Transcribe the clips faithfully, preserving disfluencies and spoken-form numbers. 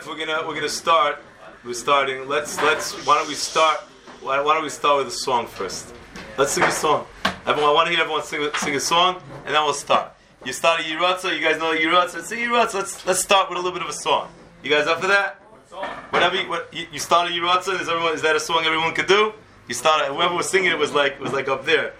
we're gonna we're gonna start. We're starting. Let's let's. Why don't we start? Why, why don't we start with a song first? Let's sing a song. Everyone, I want to hear everyone sing sing a song, and then we'll start. You started Yiratza. You guys know Yiratza. Sing Yiratza. Let's let's start with a little bit of a song. You guys up for that? What song? Whatever. You, what, you, you started Yiratza. Is everyone? Is that a song everyone could do? You started. Whoever was singing it was like was like up there.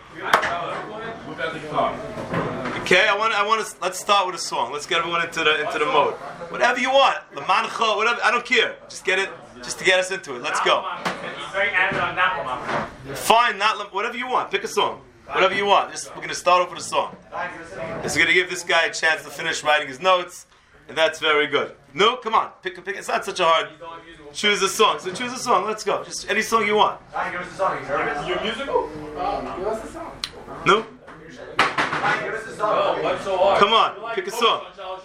Okay, I want I want to let's start with a song. Let's get everyone into the into the mode. Whatever you want, the mancha, whatever. I don't care. Just get it, just to get us into it. Let's go. He's very adamant on that one. Fine, not whatever you want. Pick a song, whatever you want. Just we're gonna start off with a song. It's gonna give this guy a chance to finish writing his notes, and that's very good. No, come on, pick a pick. It's not such a hard. Choose a song. So choose a song. Let's go. Just any song you want. Give us a song. You're musical? Give us a song. No. Give us a song. Oh, what's so hard? Come on, pick a song.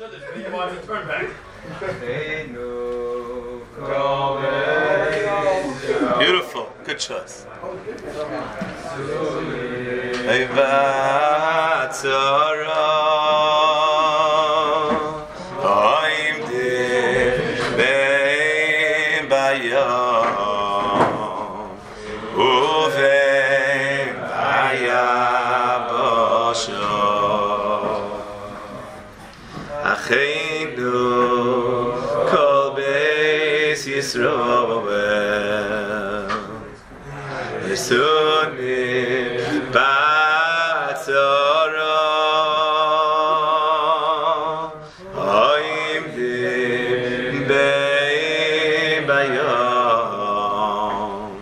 Beautiful. Good choice. Yisunim Batzara Oimdim Bein Bayom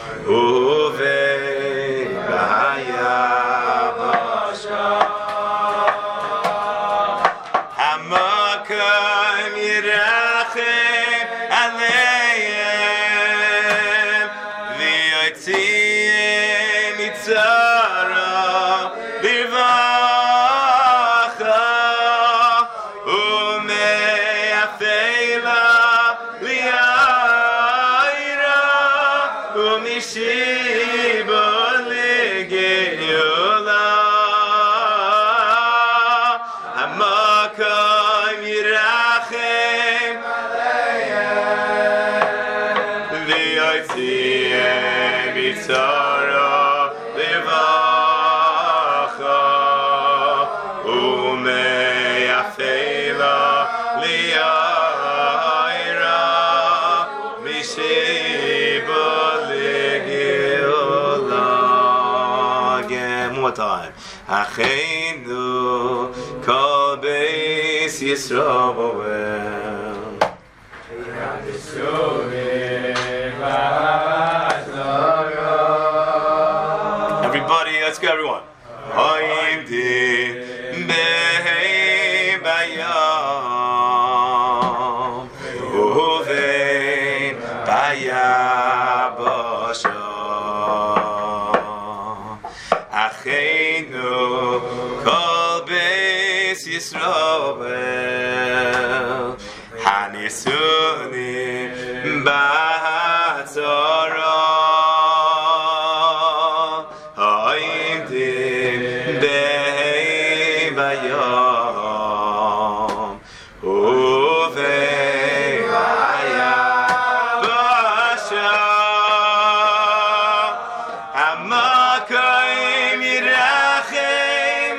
Uvein Bayabasha Hamakam Yirachem Aleim V'yotzim time. Acheinu kol beis Yisrael. Everybody, let's go, everyone. Oimdim bein bayom uvein bayabasha Acheinu kol beis Yisrael Hanisunim Batzara Oimdim bein bayom uvein bayabasha Hamakayim Yirachem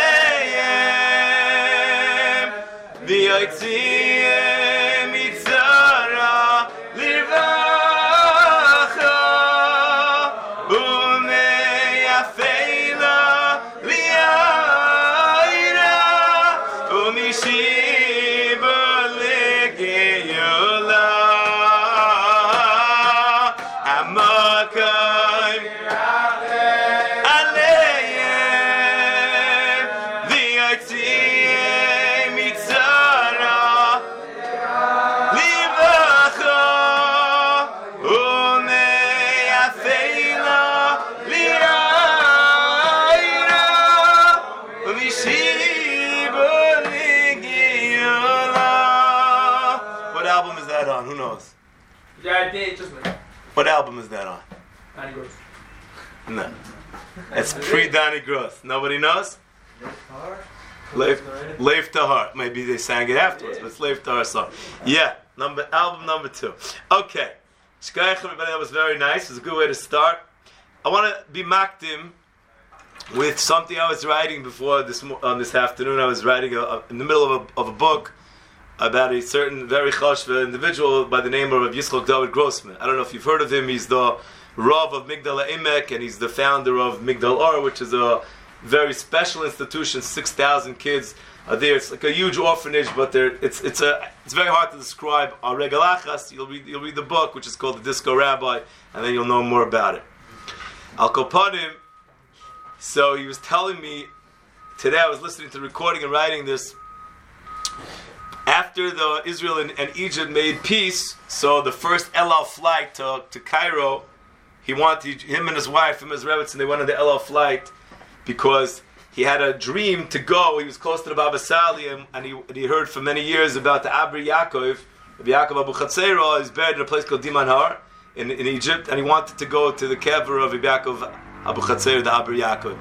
Aleim V'yotzim Mitzara Lirvacha U'meyafeila Li'ayra U'mishiba L'geyola Hamakayim Who knows? Yeah, I did. Just like. What album is that on? Donnie Gross. No. It's pre Donnie Gross. Nobody knows? Leif Tahar. Maybe they sang it afterwards, but it's Leif Tahar song. Yeah. number album number two. Okay, Shkoyach everybody, that was very nice. It was a good way to start. I want to be makdim with something I was writing before this on this afternoon. I was writing a, a, in the middle of a, of a book about a certain very chashva individual by the name of Yitzchok David Grossman. I don't know if you've heard of him. He's the Rav of Migdal Emek, and he's the founder of Migdal Or, which is a very special institution. Six thousand kids are there. It's like a huge orphanage, but there it's it's a it's very hard to describe. Our regalachas, you'll read you'll read the book, which is called The Disco Rabbi, and then you'll know more about it. Al Kopanim. So he was telling me today. I was listening to the recording and writing this. After the Israel and, and Egypt made peace, so the first El Al flight to, to Cairo, he wanted him and his wife, him and his Rebbetzin, they went on the El Al flight because he had a dream to go. He was close to the Baba Sali, and, and, he, and he heard for many years about the Abri Yaakov. Yaakov Abu Chatzera is buried in a place called Diman Har in, in Egypt, and he wanted to go to the kever of Yaakov Abu Chatzera, the Abri Yaakov.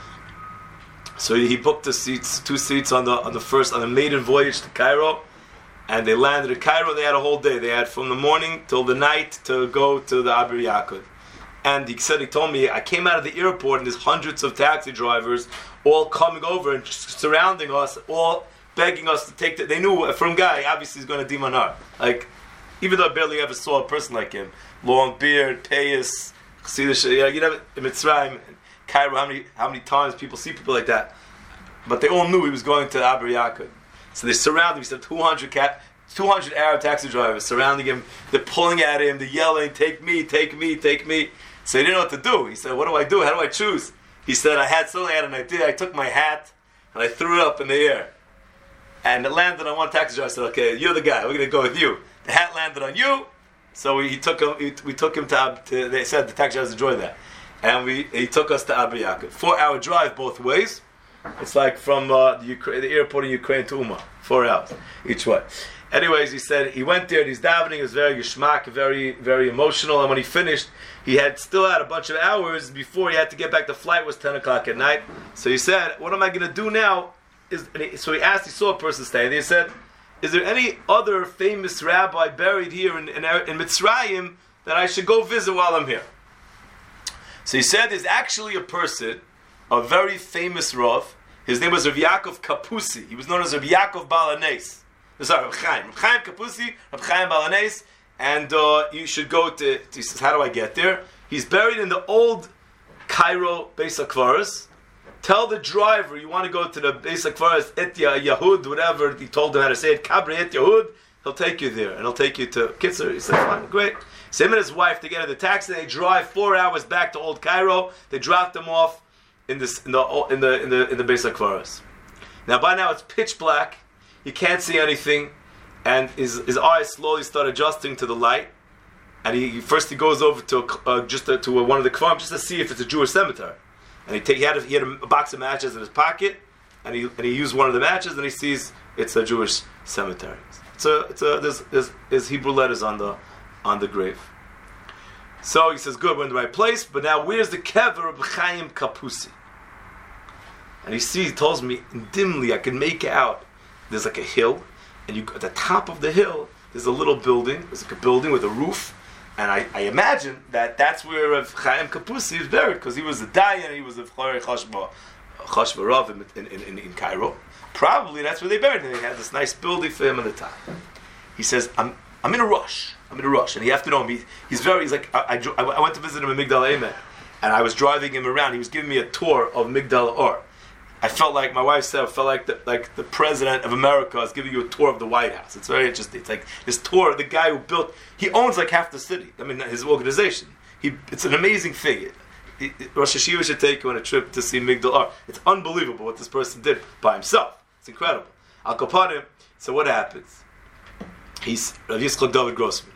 So he booked the seats, two seats on the on the first on the maiden voyage to Cairo, and they landed at Cairo. They had a whole day. They had from the morning till the night to go to the Abri Yaakov. And he said, he told me, I came out of the airport and there's hundreds of taxi drivers all coming over and surrounding us, all begging us to take the, they knew from guy, obviously he's going to Diman Har. Like, even though I barely ever saw a person like him, long beard, payas, Chassidish, you know, in Mitzrayim, Cairo, how many how many times people see people like that? But they all knew he was going to Abri Yaakov. So they surrounded him. He said two hundred, cat, two hundred Arab taxi drivers surrounding him. They're pulling at him. They're yelling, take me, take me, take me. So he didn't know what to do. He said, what do I do? How do I choose? He said, I had suddenly had an idea. I took my hat and I threw it up in the air. And it landed on one taxi driver. I said, okay, you're the guy. We're going to go with you. The hat landed on you. So we he took him. He, we took him to, to. They said the taxi drivers enjoyed that. And we, he took us to Abri Yaakov. Four-hour drive both ways. It's like from uh, the, Ukraine, the airport in Ukraine to Umma. Four hours each way. Anyways, he said he went there and he's davening. It was very geschmack, very, very emotional. And when he finished, he had still had a bunch of hours before he had to get back. The flight was ten o'clock at night. So he said, what am I going to do now? Is, he, so he asked, he saw a person standing there. He said, is there any other famous rabbi buried here in, in, in Mitzrayim that I should go visit while I'm here? So he said there's actually a person, a very famous Rav. His name was Rav Yaakov Kapusi. He was known as Rav Yaakov Balanes. Sorry, Rav Chaim. Rav Chaim Kapusi, Rav Chaim Balanes. And uh, you should go to, he says, how do I get there? He's buried in the old Cairo Beis HaKvaros. Tell the driver you want to go to the Beis HaKvaros, Et Yahud, whatever. He told him how to say it, Kabri Et Yahud. He'll take you there. And he'll take you to Kitzur. He said, fine, great. So him and his wife, they get in the taxi, they drive four hours back to Old Cairo. They drop them off in this in the in the in the in the Beis HaKvaros. Now by now it's pitch black. He can't see anything, and his his eyes slowly start adjusting to the light. And he first he goes over to uh, just to, to one of the kvarim just to see if it's a Jewish cemetery. And he take he had a, he had a box of matches in his pocket, and he and he used one of the matches, and he sees it's a Jewish cemetery. It's a it's a there's there's, there's Hebrew letters on the. on the grave. So he says, good, we're in the right place, but now where's the kever of Chaim Kapusi? And he sees, he tells me, dimly I can make out, there's like a hill, and you at the top of the hill, there's a little building, there's like a building with a roof, and I, I imagine that that's where Rav Chaim Kapusi is buried, because he was a Dayan, he was a Chorei Chashba, Chashba Rav in, in, in, in Cairo. Probably that's where they buried him. They had this nice building for him on the top. He says, I'm I'm in a rush. I'm in a rush, and you have to know him. He, he's very. He's like I, I, I went to visit him in Migdal Emek, and I was driving him around. He was giving me a tour of Migdal Or. I felt like my wife said, I felt like the, like the president of America is giving you a tour of the White House. It's very interesting. It's like this tour. The guy who built, he owns like half the city. I mean, his organization. He, it's an amazing thing. He, Rosh Hashiva should take you on a trip to see Migdal Or. It's unbelievable what this person did by himself. It's incredible. Al Kapanim. So what happens? He's Rav Yitzchok David Grossman.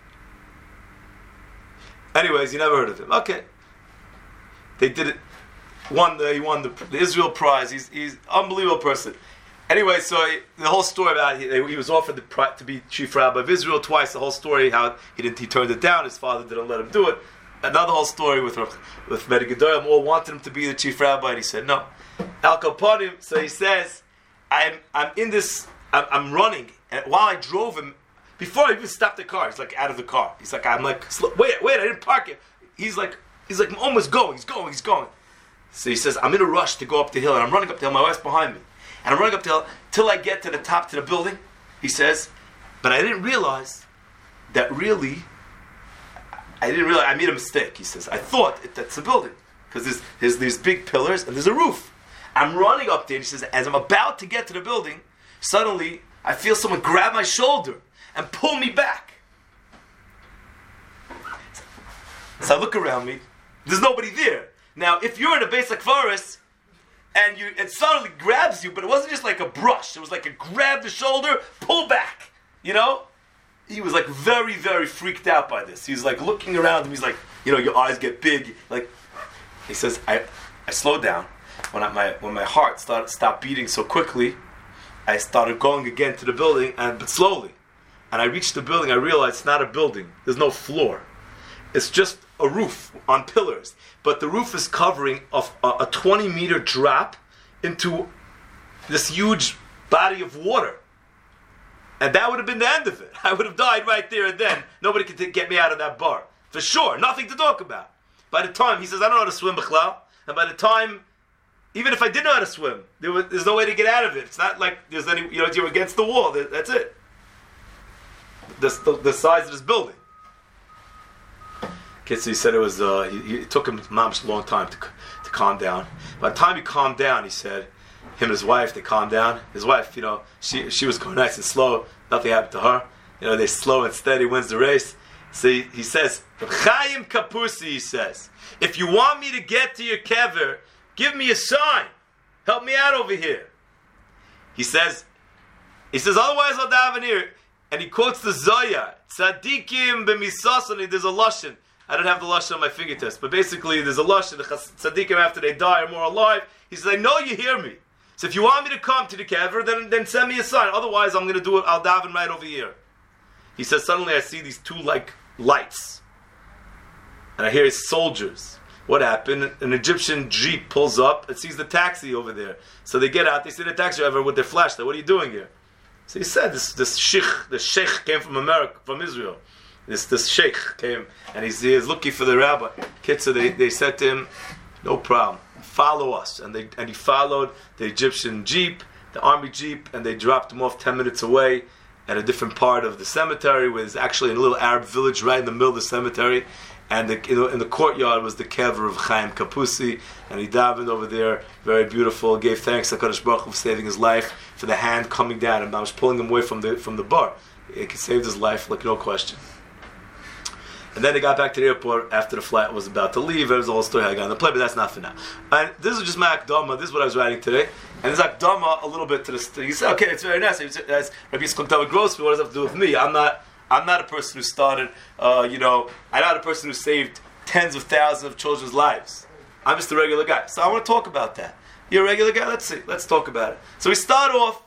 Anyways, you never heard of him. Okay. They did it. Won the, he won the, the Israel Prize. He's he's an unbelievable person. Anyway, so he, the whole story about he, he was offered the, to be chief rabbi of Israel twice. The whole story how he didn't he turned it down. His father didn't let him do it. Another whole story with with Medigadorim. All wanted him to be the chief rabbi, and he said no. Al Kapanim. So he says, I'm I'm in this. I'm, I'm running, and while I drove him, before I even stopped the car, he's like out of the car. He's like, I'm like, wait, wait, I didn't park it. He's like, he's like, I'm almost going. He's going. He's going. So he says, I'm in a rush to go up the hill, and I'm running up the hill. My wife's behind me, and I'm running up the hill till I get to the top to the building. He says, but I didn't realize that really. I didn't realize I made a mistake. He says, I thought it, that's a building because there's, there's these big pillars and there's a roof. I'm running up there, and he says, as I'm about to get to the building, suddenly I feel someone grab my shoulder and pull me back. So I look around me. There's nobody there. Now, if you're in a basic forest and you it suddenly grabs you, but it wasn't just like a brush. It was like a grab the shoulder, pull back. You know? He was like very, very freaked out by this. He's like looking around him. He's like, you know, your eyes get big. Like, he says, I, I slowed down. When I, my when my heart started stopped beating so quickly, I started going again to the building, and but slowly. And I reached the building. I realized it's not a building. There's no floor. It's just a roof on pillars. But the roof is covering a, a twenty meter drop into this huge body of water. And that would have been the end of it. I would have died right there and then. Nobody could t- get me out of that bar. For sure. Nothing to talk about. By the time, he says, I don't know how to swim, B'chlal. And by the time, even if I did know how to swim, there was, there's no way to get out of it. It's not like there's any, you know, you're against the wall. That's it. The, the, the size of this building. Okay, so he said it was, uh, he, it took him mom's a long time to, to calm down. By the time he calmed down, he said, him and his wife, they calmed down. His wife, you know, she she was going nice and slow. Nothing happened to her. You know, they slow and steady wins the race. So he, he says, Chaim Kapusi, he says, if you want me to get to your kever, give me a sign. Help me out over here. He says, he says, otherwise I'll daven here. And he quotes the Zohar, Tzadikim b'misasani, there's a lashon. I don't have the lashon on my fingertips, but basically there's a lashon. The tzaddikim after they die are more alive. He says, I know you hear me. So if you want me to come to the kever, then, then send me a sign. Otherwise, I'm going to do it. I'll daven right over here. He says, suddenly I see these two like lights. And I hear his soldiers. What happened? An Egyptian jeep pulls up. It sees the taxi over there. So they get out. They see the taxi driver with their flashlight. What are you doing here? So he said, this this sheikh, the sheikh came from America, from Israel. This this sheikh came, and he's, he is looking for the rabbi. Kids, so they, they said to him, no problem. Follow us, and they and he followed the Egyptian jeep, the army jeep, and they dropped him off ten minutes away at a different part of the cemetery, where there's actually a little Arab village right in the middle of the cemetery, and the, in, the, in the courtyard was the kever of Chaim Kapusi, and he davened over there, very beautiful, gave thanks to HaKadosh Baruch Hu for saving his life, for the hand coming down, and I was pulling him away from the from the bar. It saved his life, like no question. And then they got back to the airport after the flight was about to leave. It was a whole story how I got on the plane, but that's not for now. And this is just my akdama. This is what I was writing today. And this akdama a little bit to this. You say, okay, it's very nice. That's Rabbi Yitzchak David Grossman. What does it have to do with me? I'm not. I'm not a person who started. Uh, you know, I'm not a person who saved tens of thousands of children's lives. I'm just a regular guy. So I want to talk about that. You're a regular guy. Let's see. Let's talk about it. So we start off.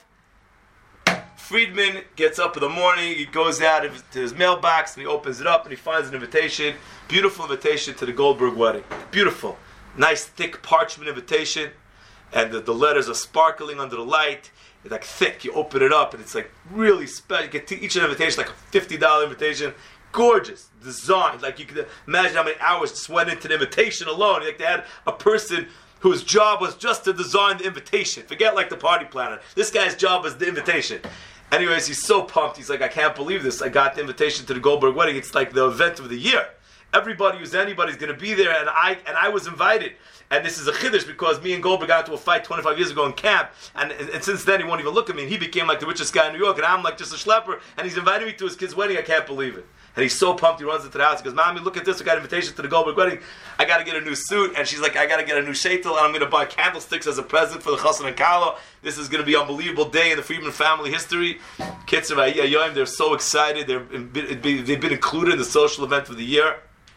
Friedman gets up in the morning, he goes out to his mailbox and he opens it up and he finds an invitation, beautiful invitation to the Goldberg wedding. Beautiful. Nice thick parchment invitation, and the, the letters are sparkling under the light. It's like thick. You open it up and it's like really special. You get to each invitation like a fifty dollars invitation. Gorgeous. Designed. Like you can imagine how many hours just went into the invitation alone. Like they had a person whose job was just to design the invitation. Forget like the party planner. This guy's job was the invitation. Anyways, he's so pumped. He's like, I can't believe this. I got the invitation to the Goldberg wedding. It's like the event of the year. Everybody who's anybody's going to be there, and I and I was invited. And this is a chiddush because me and Goldberg got into a fight twenty-five years ago in camp, and, and, and since then he won't even look at me. And he became like the richest guy in New York, and I'm like just a schlepper. And he's invited me to his kid's wedding. I can't believe it. And he's so pumped. He runs into the house. He goes, "Mommy, look at this. I got an invitation to the Goldberg wedding. I got to get a new suit." And she's like, "I got to get a new sheitel, and I'm going to buy candlesticks as a present for the Chassan and Kala. This is going to be an unbelievable day in the Friedman family history." Kids of Ayayim, they're so excited. They're they've been included in the social event of the year.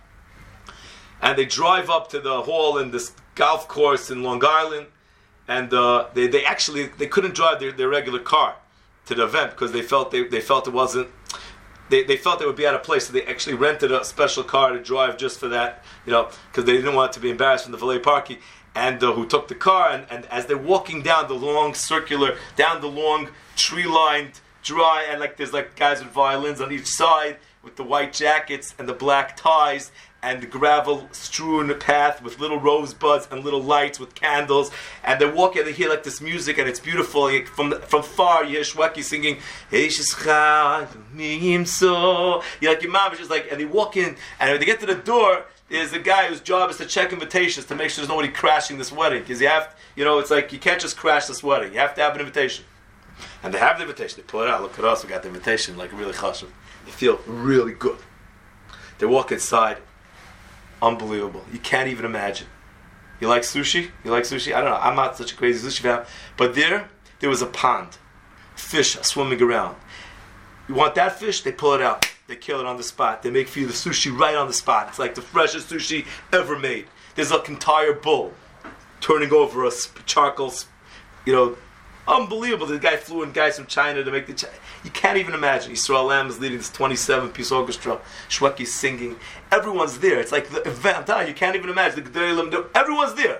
And they drive up to the hall in this golf course in Long Island, and uh, they they actually they couldn't drive their, their regular car to the event because they felt they, they felt it wasn't. They they felt they would be out of place, so they actually rented a special car to drive just for that, you know, because they didn't want to be embarrassed from the valet parking. And uh, who took the car, and, and as they're walking down the long circular, down the long tree-lined dry, and like there's like guys with violins on each side with the white jackets and the black ties and the gravel-strewn path with little rosebuds and little lights with candles, and they're walking and they hear like this music and it's beautiful. From the, from far you hear Shweki singing, Hey Shishcha, you're like your mom is just like, and they walk in, and when they get to the door, there's a guy whose job is to check invitations to make sure there's nobody crashing this wedding, because you have, you know, it's like you can't just crash this wedding. You have to have an invitation, and they have the invitation. They pull it out. Look at us, we got the invitation. Like really chashuv. They feel really good. They walk inside. Unbelievable. You can't even imagine. You like sushi? You like sushi? I don't know. I'm not such a crazy sushi fan. But there, there was a pond. Fish swimming around. You want that fish? They pull it out. They kill it on the spot. They make for you the sushi right on the spot. It's like the freshest sushi ever made. There's like an entire bowl turning over a charcoal, you know, unbelievable. The guy flew in guys from China to make the... Ch- you can't even imagine. Yisrael Lam is leading this twenty-seven-piece orchestra. Shweki's singing. Everyone's there. It's like the event. I'm telling you, you can't even imagine. The Gedolim, everyone's there.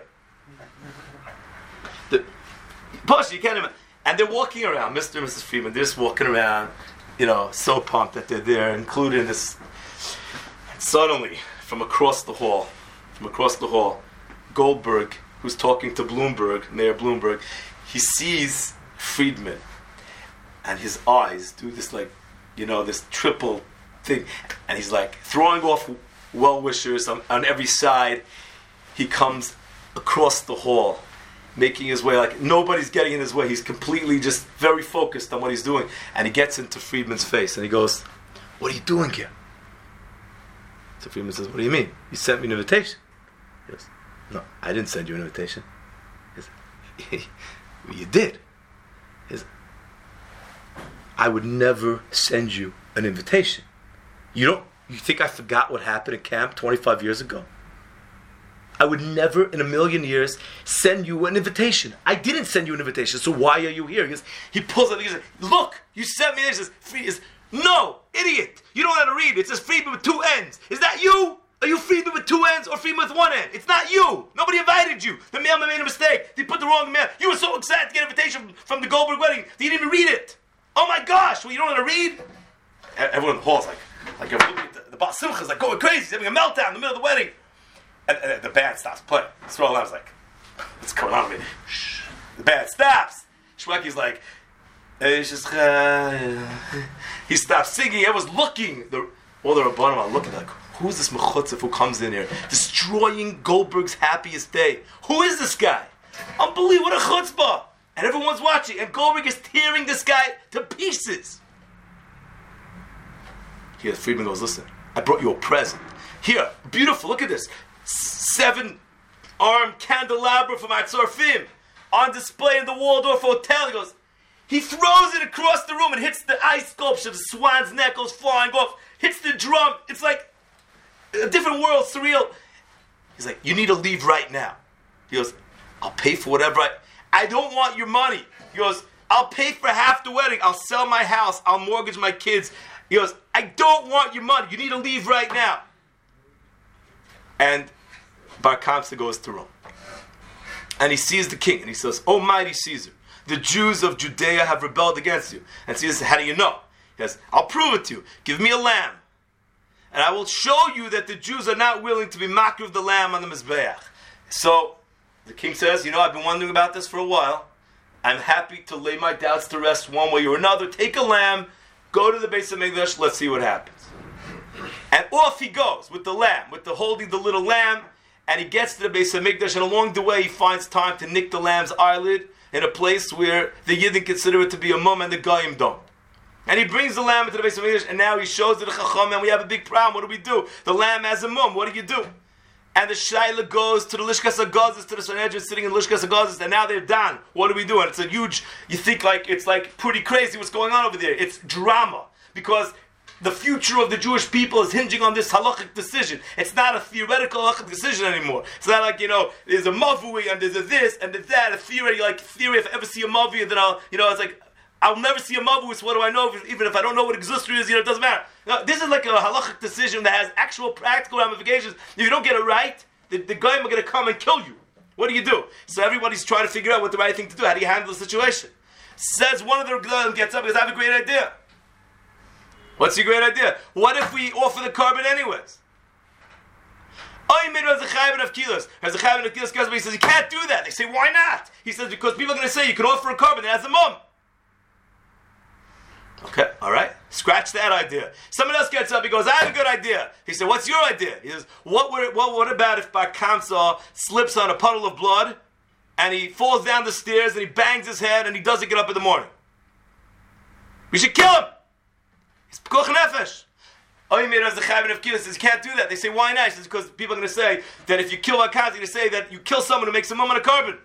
The, Push, you can't imagine. And they're walking around. Mister and Missus Friedman, they're just walking around, you know, so pumped that they're there, including this. And suddenly, from across the hall, from across the hall, Goldberg, who's talking to Bloomberg, Mayor Bloomberg, he sees Friedman, and his eyes do this, like, you know, this triple thing, and he's like throwing off well-wishers on, on every side. He comes across the hall, making his way, like nobody's getting in his way. He's completely just very focused on what he's doing, and he gets into Friedman's face, and he goes, "What are you doing here?" So Friedman says, "What do you mean? You sent me an invitation." He goes, "No, I didn't send you an invitation." He goes, "You did." He goes, "I would never send you an invitation. You don't, you think I forgot what happened at camp twenty-five years ago? I would never in a million years send you an invitation. I didn't send you an invitation, so why are you here?" He goes, he pulls out, he says, "Look, you sent me this." He says, He says, "No, idiot, you don't know how to read. It says Friedman with two N's. Is that you? Are you Friedman with two N's or Friedman with one N? It's not you. Nobody invited you. The mailman made a mistake. They put the wrong mail. You were so excited to get an invitation from the Goldberg wedding that you didn't even read it. Oh my gosh, well, you don't know how to read?" Everyone in the hall's like, like the, the Baal Simcha's like going crazy. He's having a meltdown in the middle of the wedding. And, and the band stops playing. Yisrael Lam's like, "What's going on with me?" Shh. The band stops. Shweki's like, he stops singing. Everyone's looking. The, all the Rabbanim are looking like, who's this mechutzef who comes in here, destroying Goldberg's happiest day? Who is this guy? Unbelievable, what a chutzpah. And everyone's watching, and Goldberg is tearing this guy to pieces. Here, Friedman goes, "Listen, I brought you a present. Here, beautiful, look at this. Seven-armed candelabra from Atzorfim on display in the Waldorf Hotel." He goes, he throws it across the room and hits the ice sculpture. The swan's neck goes flying off, hits the drum. It's like a different world, surreal. He's like, "You need to leave right now." He goes, "I'll pay for whatever I... I don't want your money." He goes, "I'll pay for half the wedding. I'll sell my house. I'll mortgage my kids." He goes, "I don't want your money. You need to leave right now." And Bar Kamsa goes to Rome. And he sees the king, and he says, "O mighty Caesar, the Jews of Judea have rebelled against you." And Caesar says, "How do you know?" He says, "I'll prove it to you. Give me a lamb, and I will show you that the Jews are not willing to be makriv of the lamb on the Mizbeach." So the king says, "You know, I've been wondering about this for a while. I'm happy to lay my doubts to rest one way or another. Take a lamb, go to the Beis HaMikdash, let's see what happens." And off he goes with the lamb, with the holding the little lamb, and he gets to the Beis HaMikdash, and along the way he finds time to nick the lamb's eyelid in a place where the Yidden consider it to be a mum and the Goyim don't. And he brings the lamb into the Beis HaMikdash, and now he shows to the Chacham, and we have a big problem. What do we do? The lamb has a mum. What do you do? And the Shaila goes to the Lishkas HaGazis, to the Sanhedrin sitting in Lishkas HaGazis, and now they're done. What do we do? And it's a huge, you think like, it's like pretty crazy what's going on over there. It's drama. Because the future of the Jewish people is hinging on this halachic decision. It's not a theoretical halachic decision anymore. It's not like, you know, there's a mavui and there's a this and there's that, a theory, like theory, if I ever see a mavui, then I'll, you know, it's like, I'll never see a mavui, so what do I know? If, even if I don't know what existry is, you know, it doesn't matter. No, this is like a halachic decision that has actual practical ramifications. If you don't get it right, the, the goyim are going to come and kill you. What do you do? So everybody's trying to figure out what the right thing to do. How do you handle the situation? Says one of the Gedolim gets up and goes, I have a great idea. What's your great idea? What if we offer the carbon anyways? Oh, made Rav Zechariah of Kilos. Rav Zechariah of Kilos goes, but he says, you can't do that. They say, why not? He says, because people are going to say, you can offer a carbon that has a mum. Okay, all right. Scratch that idea. Someone else gets up, he goes, I have a good idea. He said, what's your idea? He says, what would, what, what about if Bar Kamsa slips on a puddle of blood and he falls down the stairs and he bangs his head and he doesn't get up in the morning? We should kill him. He's Pekuach Nefesh. Oh, you made us the Chayvin of Kilos. He says, you can't do that. They say, why not? He says, because people are going to say that if you kill Bar Kamsa, you're going to say that you kill someone who makes a mum on a carbon.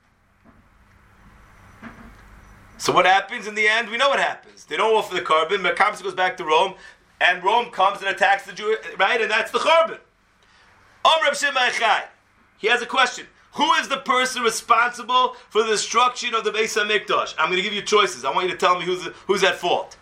So what happens in the end? We know what happens. They don't offer the carbon. Bar Kamsa goes back to Rome, and Rome comes and attacks the Jew, right? And that's the carbon. Om Reb Shimon Echai. He has a question. Who is the person responsible for the destruction of the Beis HaMikdash? I'm going to give you choices. I want you to tell me who's who's at fault.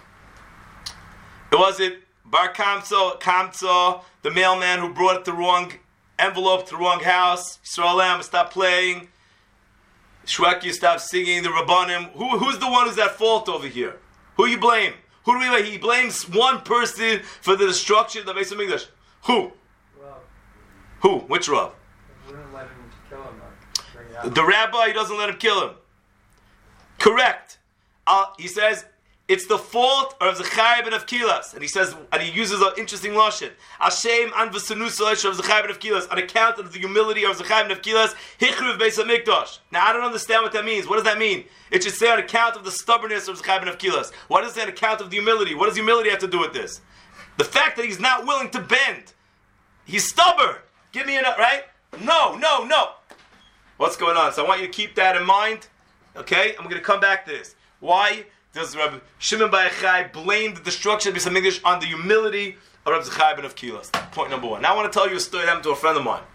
It was it Bar Kamsa, Kamsa, the mailman who brought it the wrong envelope to the wrong house. Yisrael Am, stop playing. Shweki, stop singing. The Rabbanim. Who, who's the one who's at fault over here? Who you blame? Who do we blame? He blames one person for the destruction of the Beis HaMikdash. Who? Rav. Who? Which Rav? He wouldn't let him kill him. Or bring it out. The rabbi, he doesn't let him kill him. Correct. Uh, he says, it's the fault of Zechariah ben Kilos. And he says, and he uses an interesting lashon. Hashem an v'sanusa of Zechariah ben Kilos, on account of the humility of Zechariah ben Kilos, hichruv Beis HaMikdash. Now, I don't understand what that means. What does that mean? It should say on account of the stubbornness of Zechariah ben Kilos. Why does it say on account of the humility? What does humility have to do with this? The fact that he's not willing to bend. He's stubborn. Give me a, right? No, no, no. What's going on? So I want you to keep that in mind. Okay? I'm going to come back to this. Why does Rabbi Shimon Bar Yochai blame the destruction of Beis HaMikdash on the humility of Rabbi Zechariah ben Kilos? Point number one. Now I want to tell you a story that happened to a friend of mine.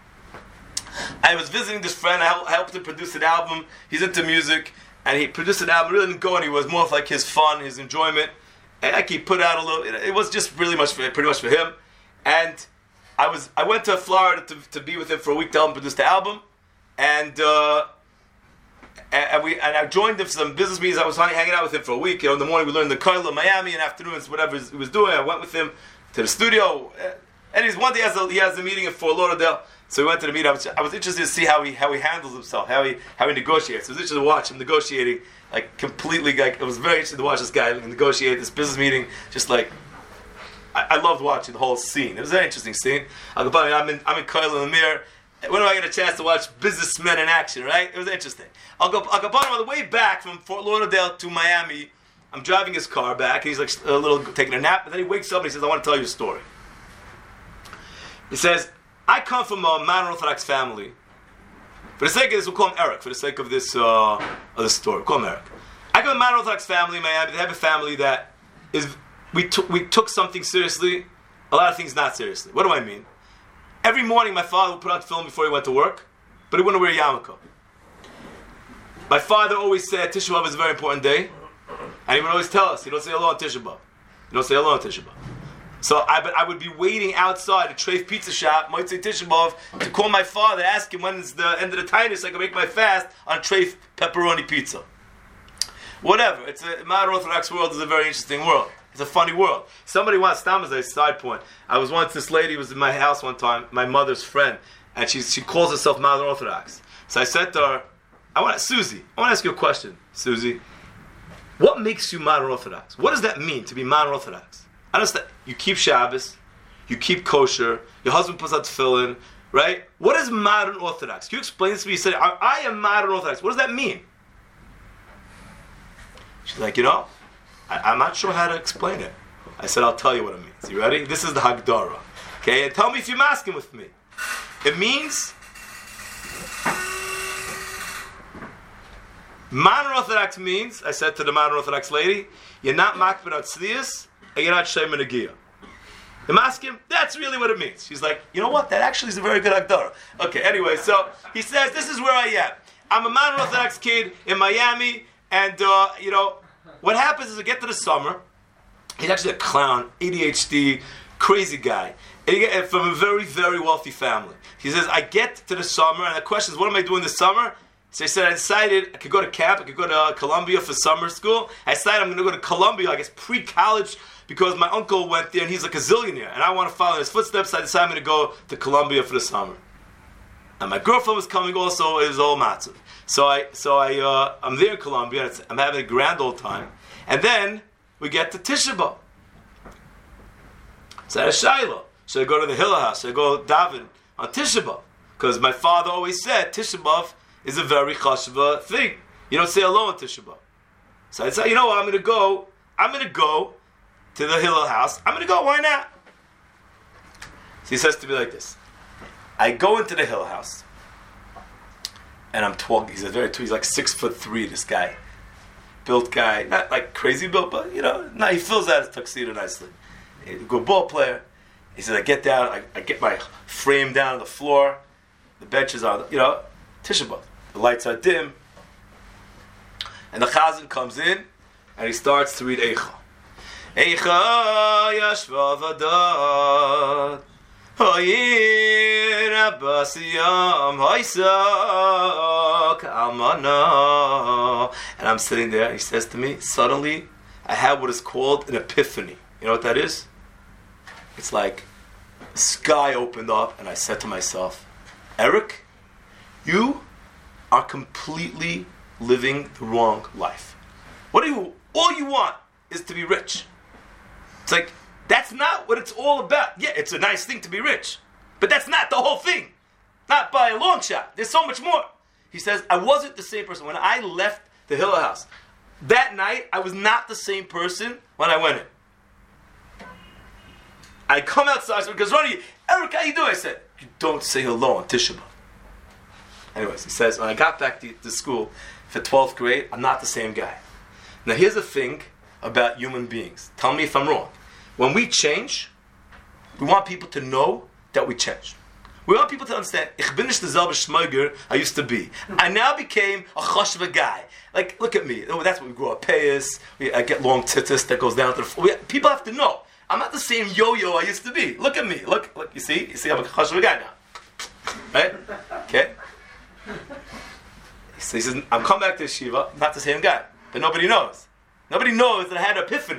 I was visiting this friend. I helped him produce an album. He's into music, and he produced an album. It really didn't go anywhere. It was more of like his fun, his enjoyment. And like he put out a little. It was just really much, for, pretty much for him. And I was, I went to Florida to, to be with him for a week to help him produce the album, and. Uh, And we and I joined him for some business meetings. I was hanging out with him for a week. You know, in the morning we learned the Koil of Miami, and afternoons whatever he was doing. I went with him to the studio. And he's one day he has a, he has a meeting in Fort Lauderdale. So we went to the meeting. I was, I was interested to see how he how he handles himself, how he how he negotiates. So it was interesting to watch him negotiating, like completely. Like it was very interesting to watch this guy negotiate this business meeting. Just like I, I loved watching the whole scene. It was a very interesting scene. I'm in I'm in Koil in the mirror. When do I get a chance to watch businessmen in action, right? It was interesting. I'll go, I'll go on the way back from Fort Lauderdale to Miami. I'm driving his car back, and he's like a little taking a nap, and then he wakes up and he says, I want to tell you a story. He says, I come from a modern Orthodox family. For the sake of this, we'll call him Eric, for the sake of this, uh, of this story. We'll call him Eric. I come from a modern Orthodox family in Miami. They have a family that is, we, took we took something seriously, a lot of things not seriously. What do I mean? Every morning, my father would put on film before he went to work, but he wouldn't wear a yarmulke. My father always said Tisha B'Av is a very important day, and he would always tell us, you don't say hello on Tisha B'Av. You don't say hello on Tisha B'Av. So I, but I would be waiting outside a Treif pizza shop, might say Tisha B'Av, to call my father, ask him when is the end of the tinus so I can make my fast on Treif pepperoni pizza. Whatever. It's a modern Orthodox world is a very interesting world. It's a funny world. Somebody wants, Stam as a side point. I was once, this lady was in my house one time, my mother's friend, and she she calls herself modern Orthodox. So I said to her, I want Susie, I want to ask you a question, Susie. What makes you modern Orthodox? What does that mean to be modern Orthodox? I understand. You keep Shabbos, you keep kosher, your husband puts out tefillin, right? What is modern Orthodox? Can you explain this to me? You said, I, I am modern Orthodox. What does that mean? She's like, you know, I, I'm not sure how to explain it. I said, I'll tell you what it means. You ready? This is the Hagdara. Okay, and tell me if you're masking with me. It means modern Orthodox means, I said to the modern Orthodox lady, you're not makbid on tznius and you're not shayma negiah. You're masking? That's really what it means. She's like, you know what? That actually is a very good Hagdara. Okay, anyway, so he says, this is where I am. I'm a modern Orthodox kid in Miami, and uh, you know, what happens is I get to the summer. He's actually a clown, A D H D, crazy guy, and he get, from a very, very wealthy family. He says, I get to the summer, and the question is, what am I doing this summer? So I said I decided I could go to camp, I could go to uh, Columbia for summer school. I decided I'm going to go to Columbia, I guess pre-college, because my uncle went there and he's like a zillionaire, and I want to follow in his footsteps. So I decided I'm going to go to Columbia for the summer. And my girlfriend was coming also. It was all matzav. So I, so I, uh, I'm there in Columbia. And I'm having a grand old time, and then we get to Tisha B'Av. So I had a Shiloh. Should I go to the Hillel house? Should I go daven on Tisha B'Av? Because my father always said Tisha B'Av is a very chashva thing. You don't say alone on Tisha B'Av. So I said, you know what? I'm going to go. I'm going to go to the Hillel house. I'm going to go. Why not? So he says to me like this. I go into the Hillel house, and I'm talking. He's a very he's like six foot three. This guy, built guy, not like crazy built, but you know, no, he fills out his tuxedo nicely. He's a good ball player. He says, I get down, I, I get my frame down on the floor. The benches are, you know, Tisha B'Av. The lights are dim, and the chazan comes in, and he starts to read Eicha. Eicha yashva v'adat. Hoyir abasiyam hoysak amana. And I'm sitting there, and he says to me, suddenly, I have what is called an epiphany. You know what that is? It's like the sky opened up, and I said to myself, Eric, you are completely living the wrong life. What do you? All you want is to be rich. It's like, that's not what it's all about. Yeah, it's a nice thing to be rich, but that's not the whole thing. Not by a long shot. There's so much more. He says, I wasn't the same person. When I left the Hillel house, that night, I was not the same person when I went in. I come outside, I said, because Ronnie, Eric, how you doing? I said, you don't say hello on Tisha B'Av. Anyways, he says, when I got back to, to school for twelfth grade, I'm not the same guy. Now here's the thing about human beings. Tell me if I'm wrong. When we change, we want people to know that we changed. We want people to understand, ich bin nicht derselbe Schmöger I used to be. I now became a chashva guy. Like, look at me. Oh, that's what we grow up. Payas. I get long tittus that goes down to the floor. People have to know. I'm not the same yo-yo I used to be. Look at me. Look, look. You see? You see I'm a chashva guy now. Right? Okay? So he says, I'm coming back to yeshiva. I'm not the same guy. But nobody knows. Nobody knows that I had an epiphany.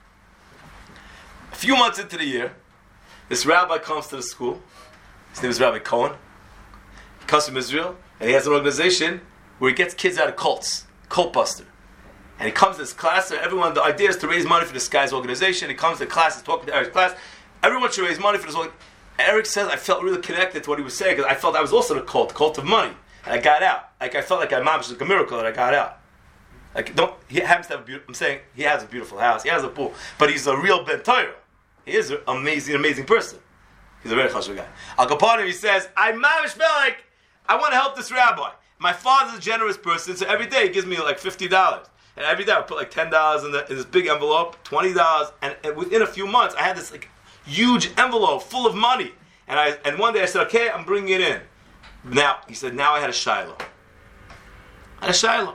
A few months into the year, this rabbi comes to the school. His name is Rabbi Cohen. He comes from Israel, and he has an organization where he gets kids out of cults, cult buster. And he comes to this class, and everyone, the idea is to raise money for this guy's organization. He comes to the class, he's talking to Eric's class. Everyone should raise money for this organization. Eric says, I felt really connected to what he was saying, because I felt I was also in a cult, the cult of money. And I got out. Like, I felt like I managed, like a miracle that I got out. Like, don't, he happens to have a beautiful, I'm saying, he has a beautiful house, he has a pool, but he's a real Ben Torah. He is an amazing, amazing person. He's a very chashuv guy. Al Kaponim, he says, I mamish felt like I want to help this rabbi. My father's a generous person, so every day he gives me like fifty dollars. And every day I put like ten dollars in, the, in this big envelope, twenty dollars, and, and within a few months I had this like huge envelope full of money. And I and one day I said, okay, I'm bringing it in. Now, he said, now I had a Shiloh. I had a Shiloh.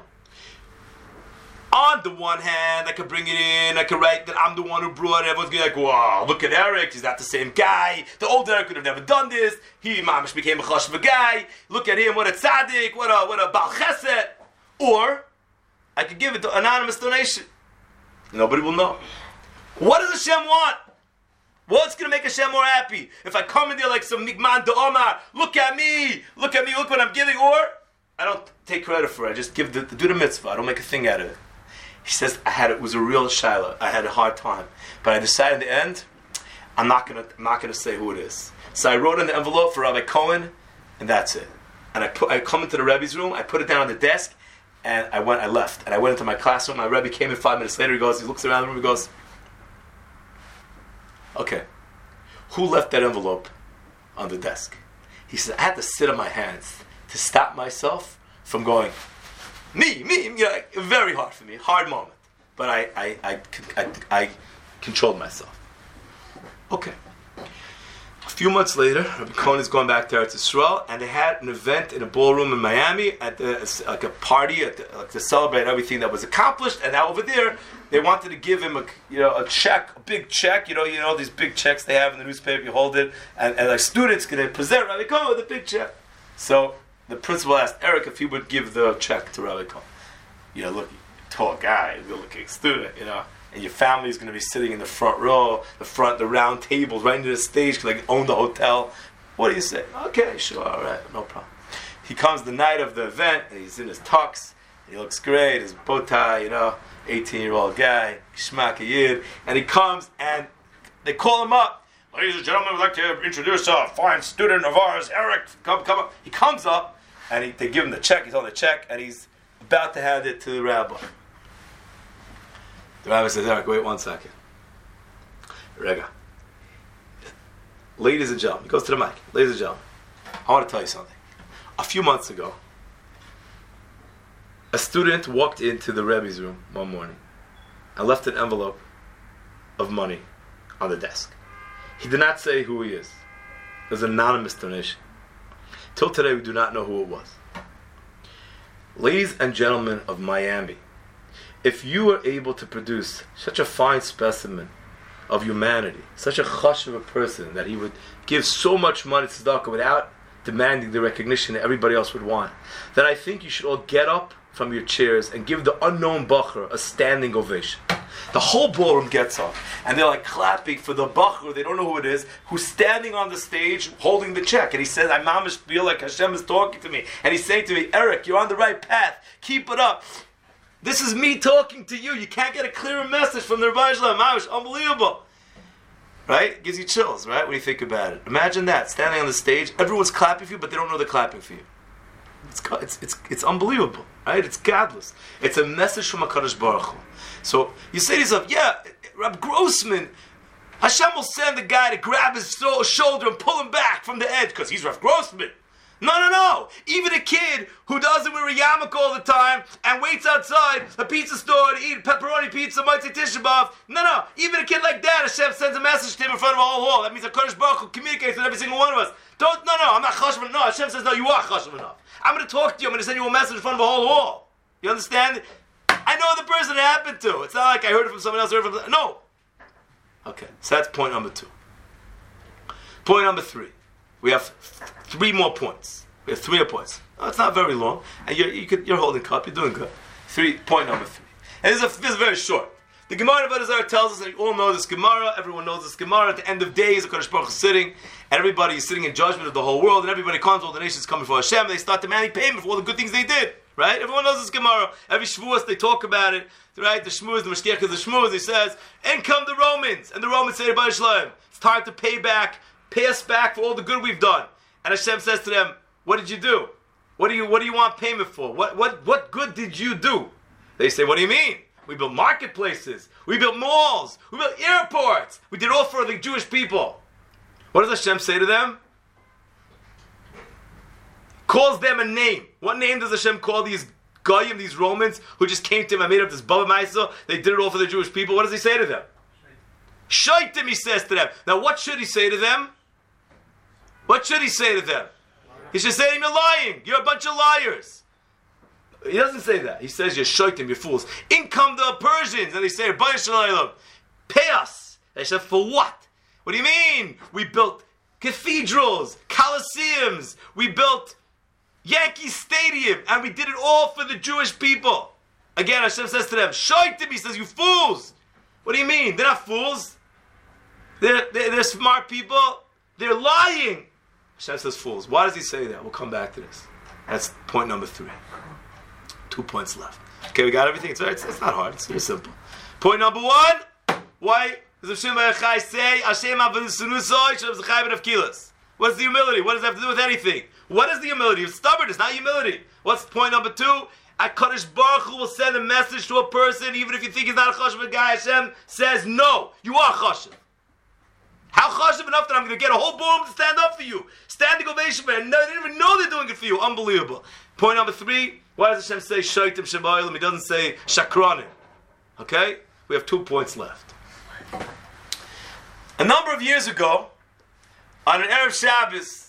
On the one hand, I could bring it in, I could write that I'm the one who brought it. Everyone's going to be like, wow, look at Eric, he's not the same guy. The old Eric could have never done this. He, mamish, became a chashva guy. Look at him, what a tzaddik, what a, what a bal chesed. Or, I could give it to anonymous donation. Nobody will know. What does Hashem want? What's going to make Hashem more happy? If I come in there like some Nigman de Omar, look at me, look at me, look what I'm giving. Or, I don't take credit for it. I just give the, do the mitzvah. I don't make a thing out of it. He says, I had it was a real shiloh. I had a hard time. But I decided in the end, I'm not gonna I'm not gonna say who it is. So I wrote in the envelope for Rabbi Cohen, and that's it. And I put I come into the Rebbe's room, I put it down on the desk, and I went I left. And I went into my classroom, my Rebbe came in five minutes later, he goes, he looks around the room, he goes, okay, who left that envelope on the desk? He said, I had to sit on my hands to stop myself from going, Me, me, you know, very hard for me, hard moment. But I, I, I, I, I controlled myself. Okay. A few months later, Rabbi Cohen is going back to Eretz Yisrael, and they had an event in a ballroom in Miami, at the, like a party, at the, like to celebrate everything that was accomplished. And now over there, they wanted to give him a, you know, a check, a big check. You know, you know these big checks they have in the newspaper. You hold it, and, and like students can present Rabbi Cohen with a big check. So the principal asked Eric if he would give the check to Rabbi Cohen. You know, look, tall guy, good-looking student, you know, and your family is going to be sitting in the front row, the front, the round tables, right into the stage, because they own the hotel. What do you say? Okay, sure, all right, no problem. He comes the night of the event, and he's in his tux. He looks great, his bow tie, you know, eighteen-year-old guy, Shmak Yid, and he comes, and they call him up. Ladies and gentlemen, we'd like to introduce a fine student of ours, Eric. Come, come up. He comes up, and he, they give him the check. He's on the check, and he's about to hand it to the rabbi. The rabbi says, Eric, wait one second. Rega. Ladies and gentlemen, he goes to the mic. Ladies and gentlemen, I want to tell you something. A few months ago, a student walked into the Rebbe's room one morning and left an envelope of money on the desk. He did not say who he is. It was an anonymous donation. Till today, we do not know who it was. Ladies and gentlemen of Miami, if you were able to produce such a fine specimen of humanity, such a chush of a person that he would give so much money to tzedakah without demanding the recognition that everybody else would want, then I think you should all get up from your chairs and give the unknown bacher a standing ovation. The whole ballroom gets up, and they're like clapping for the bacher, they don't know who it is, who's standing on the stage holding the check. And he says, I mamish feel like Hashem is talking to me. And he's saying to me, Eric, you're on the right path. Keep it up. This is me talking to you. You can't get a clearer message from the Rebbe Shalom. Mamish, unbelievable. Right? It gives you chills, right, when you think about it. Imagine that, standing on the stage, everyone's clapping for you, but they don't know they're clapping for you. It's, it's, it's, it's unbelievable, right? It's godless. It's a message from HaKadosh Baruch Hu. So you say to yourself, yeah, Rab Grossman, Hashem will send the guy to grab his shoulder and pull him back from the edge because he's Rav Grossman. No, no, no. Even a kid who doesn't wear a yarmulke all the time and waits outside a pizza store to eat pepperoni pizza, Motzei Tisha B'Av. No, no. Even a kid like that, Hashem sends a message to him in front of a whole hall. That means HaKadosh Baruch Hu communicates with every single one of us. Don't, no, no, I'm not chashuv. No, Hashem says, no, you are chashuv enough. I'm going to talk to you. I'm going to send you a message in front of a whole hall. You understand? I know the person it happened to. It's not like I heard it from someone else. I heard it from no. Okay, so that's point number two. Point number three. We have three more points. We have three more points. No, it's not very long, and you're you could, you're holding cup. You're doing good. Three. Point number three. And this is, a, this is very short. The Gemara of Avodah Zarah tells us, and you all know this Gemara. Everyone knows this Gemara. At the end of days, the Kadosh Baruch Hu is sitting, and everybody is sitting in judgment of the whole world, and everybody comes, all the nations come before Hashem. They start demanding payment for all the good things they did. Right? Everyone knows this Gemara. Every Shavuos they talk about it. Right? The Shmuz, the Mashgiach is the Shmuz. He says, and come the Romans. And the Romans say to Rebbe Shalom, it's time to pay back, pay us back for all the good we've done. And Hashem says to them, what did you do? What do you what do you want payment for? What what what good did you do? They say, what do you mean? We built marketplaces. We built malls. We built airports. We did all for the Jewish people. What does Hashem say to them? Calls them a name. What name does Hashem call these Goyim, these Romans, who just came to him and made up this Baba Maisa? They did it all for the Jewish people. What does he say to them? Shaitim, he says to them. Now what should he say to them? What should he say to them? He should say to them, you're lying. You're a bunch of liars. He doesn't say that. He says, you're shaitim, you're fools. In come the Persians, and they say, pay us. They said, for what? What do you mean? We built cathedrals, coliseums. We built Yankee Stadium, and we did it all for the Jewish people. Again, Hashem says to them, shaitim, he says, you fools. What do you mean? They're not fools. They're, they're, they're smart people. They're lying. Hashem says fools. Why does he say that? We'll come back to this. That's point number three. Two points left. Okay, we got everything. It's, it's, it's not hard. It's very simple. Point number one. Why does Hashem Barachai say, Hashem Avanusunusoi, Shem Zechai Ben Avkilas? What's the humility? What does that have to do with anything? What is the humility? It's stubbornness, not humility. What's point number two? HaKadosh Baruch Hu will send a message to a person, even if you think he's not a chashuv guy. Hashem says, no, you are chashuv. How chashuv enough that I'm going to get a whole ballroom to stand up for you? Standing ovation, man. No, they didn't even know they're doing it for you. Unbelievable. Point number three. Why does Hashem say shaitim sheba'olam? He doesn't say shakranim. Okay? We have two points left. A number of years ago, on an Erev Shabbos,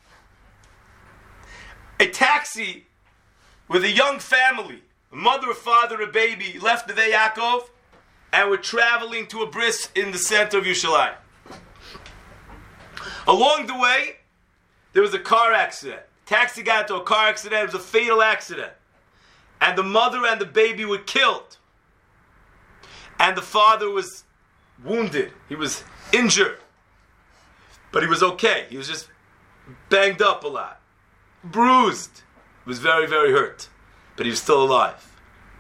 a taxi with a young family, a mother, a father, a baby, left Neve Yaakov and were traveling to a bris in the center of Yerushalayim. Along the way, there was a car accident. taxi got into a car accident. It was a fatal accident. And the mother and the baby were killed. And the father was wounded. He was injured. But he was okay. He was just banged up a lot. Bruised. He was very, very hurt. But he was still alive.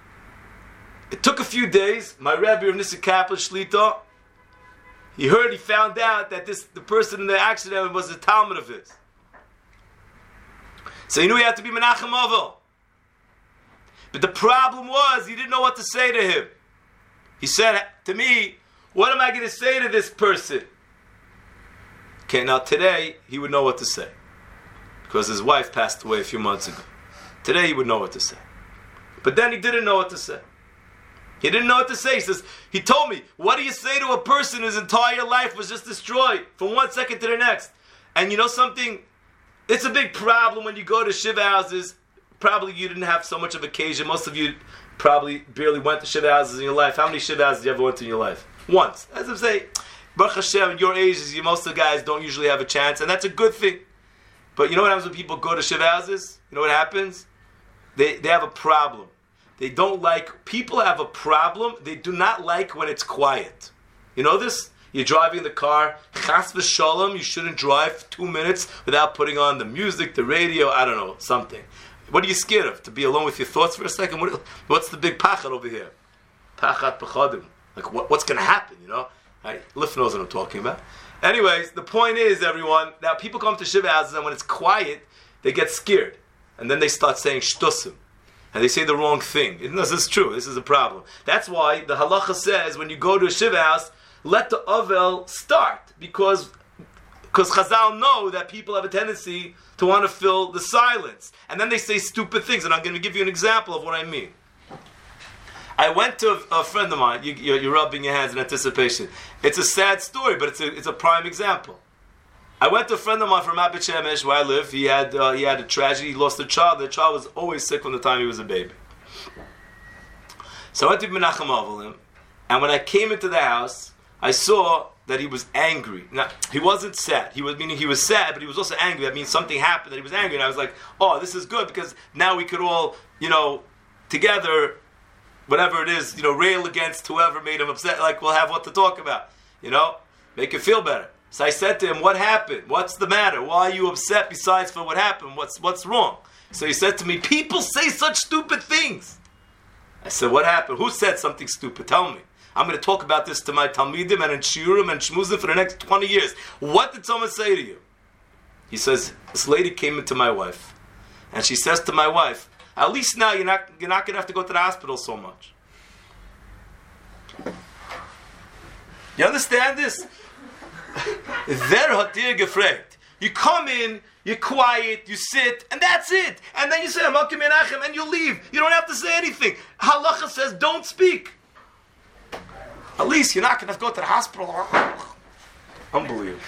It took a few days. My Rebbe of Nissi Kaplan Shlita, he heard, he found out that this the person in the accident was a Talmud of his. So he knew he had to be Menachem Avel. But the problem was, he didn't know what to say to him. He said to me, what am I going to say to this person? Okay, now today, he would know what to say. Because his wife passed away a few months ago. Today, he would know what to say. But then he didn't know what to say. He didn't know what to say. He says, he told me, what do you say to a person whose entire life was just destroyed from one second to the next? And you know something? It's a big problem when you go to shiva houses. Probably you didn't have so much of occasion. Most of you probably barely went to shiva houses in your life. How many shiva houses have you ever went to in your life? Once. As I say, Baruch Hashem, your ages, you, most of the guys don't usually have a chance, and that's a good thing. But you know what happens when people go to shiva houses? You know what happens? They they have a problem. They don't like, people have a problem, they do not like when it's quiet. You know this? You're driving the car, chas v'shalom, you shouldn't drive two minutes without putting on the music, the radio, I don't know, something. What are you scared of? To be alone with your thoughts for a second? What, what's the big pachad over here? Pachad pachadim. Like, what, what's going to happen, you know? Right? Lift knows what I'm talking about. Anyways, the point is, everyone, that people come to shiva houses and when it's quiet, they get scared. And then they start saying shtusim. And they say the wrong thing. This is true. This is a problem. That's why the halacha says when you go to a shiva house, let the avel start. Because because Chazal know that people have a tendency to want to fill the silence. And then they say stupid things. And I'm going to give you an example of what I mean. I went to a, a friend of mine. You, you're, you're rubbing your hands in anticipation. It's a sad story, but it's a, it's a prime example. I went to a friend of mine from Abed Shemesh, where I live. He had uh, he had a tragedy. He lost a child. The child was always sick from the time he was a baby. So I went to Menachem Avelim, and when I came into the house, I saw that he was angry. Now, he wasn't sad. He was meaning he was sad, but he was also angry. That means something happened that he was angry. And I was like, oh, this is good because now we could all, you know, together, whatever it is, you know, rail against whoever made him upset. Like, we'll have what to talk about, you know, make it feel better. So I said to him, what happened? What's the matter? Why are you upset besides for what happened? What's what's wrong? So he said to me, people say such stupid things. I said, what happened? Who said something stupid? Tell me. I'm going to talk about this to my Talmidim and in Shiurim and Shmuzim for the next twenty years. What did someone say to you? He says, this lady came into my wife and she says to my wife, at least now you're not, you're not going to have to go to the hospital so much. You understand this? They're hatir gefragt. You come in, you're quiet, you sit, and that's it. And then you say, Malki Menachem, and you leave. You don't have to say anything. Halacha says, don't speak. At least you're not going to have to go to the hospital. Unbelievable.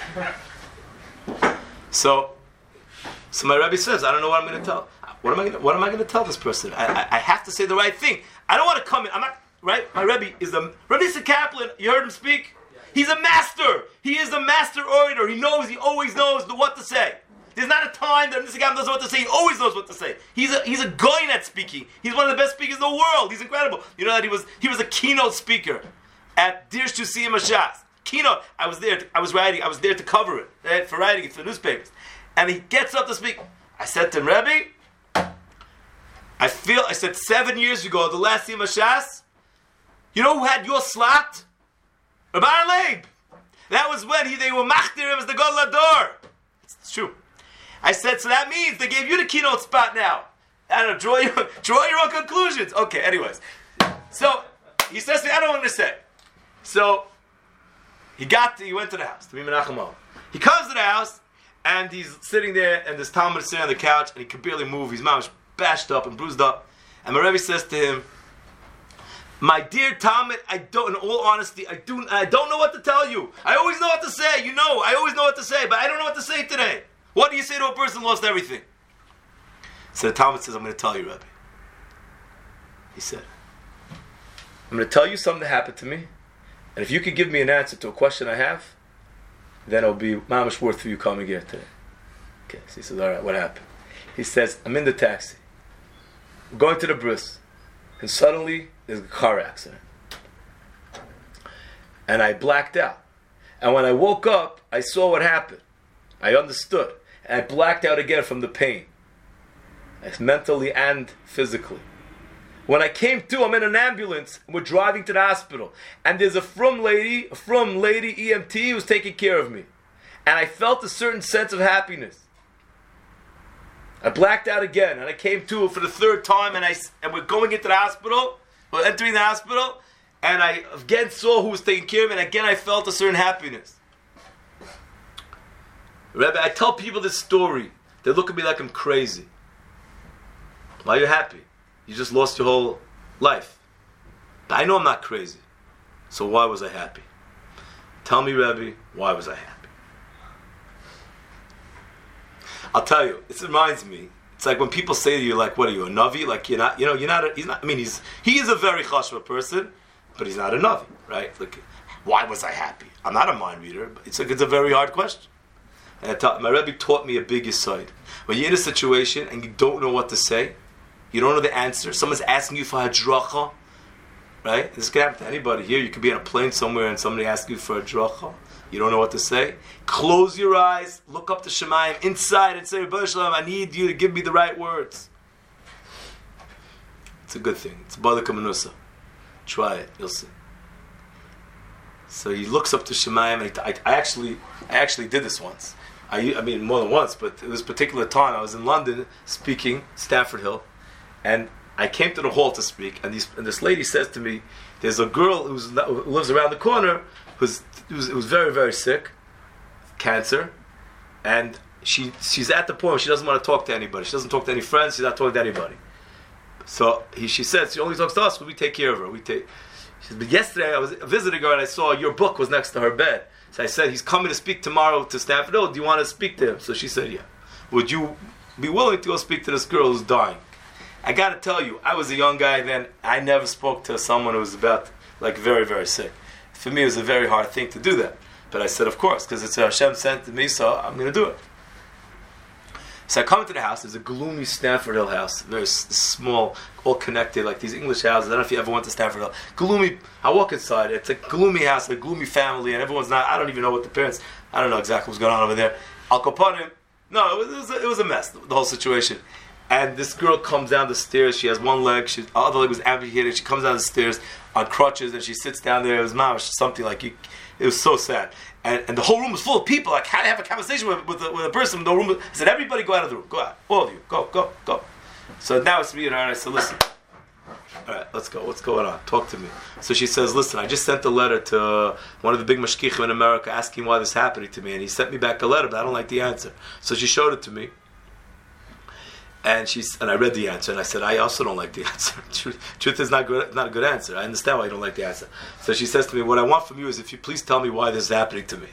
So, so my Rebbe says, I don't know what I'm going to tell. What am I going to, what am I going to tell this person? I, I, I have to say the right thing. I don't want to come in. I'm not, right? My Rebbe is the, Rebbe is a Kaplan. You heard him speak? He's a master. He is a master orator. He knows, he always knows the, what to say. There's not a time that this guy doesn't know what to say. He always knows what to say. He's a he's a guy at speaking. He's one of the best speakers in the world. He's incredible. You know that he was he was a keynote speaker at Dirsh Tusim Hashas. Keynote. I was there. To, I was writing. I was there to cover it, right, for writing it for newspapers. And he gets up to speak. I said to him, Rebbe, I feel. I said seven years ago, the last Sim Hashas. You know who had your slot? Rabbi Leib. That was when he, they were machtir him as the Gadol Hador. It's true. I said, so that means they gave you the keynote spot now. I don't know, draw your, draw your own conclusions. Okay, anyways. So, he says to me, I don't want to say. So, he got to, he went to the house, to be Menachem Avelim. He comes to the house, and he's sitting there, and this Talmud is sitting on the couch, and he can barely move. His mouth is bashed up and bruised up. And my Rebbe says to him, my dear Talmud, I don't, in all honesty, I do, I don't know what to tell you. I always know what to say. You know, I always know what to say, but I don't know what to say today. What do you say to a person who lost everything? So the Talmud says, I'm going to tell you, Rebbe. He said, I'm going to tell you something that happened to me, and if you could give me an answer to a question I have, then it'll be mamish worth for you coming here today. Okay, so he says, all right, what happened? He says, I'm in the taxi. I'm going to the bris. And suddenly, there's a car accident. And I blacked out. And when I woke up, I saw what happened. I understood. And I blacked out again from the pain. Mentally and physically. When I came to, I'm in an ambulance, and we're driving to the hospital. And there's a frum lady, a frum lady E M T who's taking care of me. And I felt a certain sense of happiness. I blacked out again, and I came to for the third time, and I and we're going into the hospital, we're entering the hospital, and I again saw who was taking care of me, and again I felt a certain happiness. Rebbe, I tell people this story. They look at me like I'm crazy. Why are you happy? You just lost your whole life. But I know I'm not crazy. So why was I happy? Tell me, Rebbe, why was I happy? I'll tell you, it reminds me, it's like when people say to you, like, what are you, a Navi? Like, you're not, you know, you're not, a, he's not, I mean, he's, he is a very chashva person, but he's not a Navi, right? Like, why was I happy? I'm not a mind reader, but it's like, it's a very hard question. And I tell, my Rebbe taught me a big aside. When you're in a situation and you don't know what to say, you don't know the answer, someone's asking you for hadracha, right? This can happen to anybody here. You could be on a plane somewhere and somebody asks you for hadracha. You don't know what to say. Close your eyes, look up to Shemayim inside and say, Rebbe Shalom, I need you to give me the right words. It's a good thing. It's Balak Manusa. Try it, you'll see. So he looks up to Shemayim, and I, I actually, I actually did this once. I, I mean, more than once, but it was a particular time. I was in London speaking, Stafford Hill, and I came to the hall to speak, and, these, and this lady says to me, there's a girl who's, who lives around the corner who's who's, who's very, very sick, cancer, and she she's at the point where she doesn't want to talk to anybody. She doesn't talk to any friends. She's not talking to anybody. So he, she says, she only talks to us, but we take care of her. We take. She says, but yesterday I was visiting her, and I saw your book was next to her bed. So I said, he's coming to speak tomorrow to Stanford. Oh, do you want to speak to him? So she said, yeah. Would you be willing to go speak to this girl who's dying? I got to tell you, I was a young guy then. I never spoke to someone who was about, like, very, very sick. For me, it was a very hard thing to do that. But I said, of course, because it's Hashem sent to me, so I'm going to do it. So I come into the house. There's a gloomy Stanford Hill house, very s- small, all connected, like these English houses. I don't know if you ever went to Stanford Hill. Gloomy. I walk inside. It's a gloomy house, a gloomy family, and everyone's not. I don't even know what the parents. I don't know exactly what's going on over there. Al Kapanim. No, it was, it was, a, it was a mess. The whole situation. And this girl comes down the stairs. She has one leg. She, the other leg was amputated. She comes down the stairs on crutches, and she sits down there. It was mamish, something like you. It was so sad. And, and the whole room was full of people. Like, how to have a conversation with, with, a, with a person. The room was, I said, everybody go out of the room. Go out. All of you. Go, go, go. So now it's me and her, and I said, listen. All right, let's go. What's going on? Talk to me. So she says, listen, I just sent a letter to one of the big mashkichim in America asking why this is happening to me. And he sent me back a letter, but I don't like the answer. So she showed it to me. And she's and I read the answer, and I said, I also don't like the answer. Truth, truth is not good, not a good answer. I understand why you don't like the answer. So she says to me, what I want from you is if you please tell me why this is happening to me.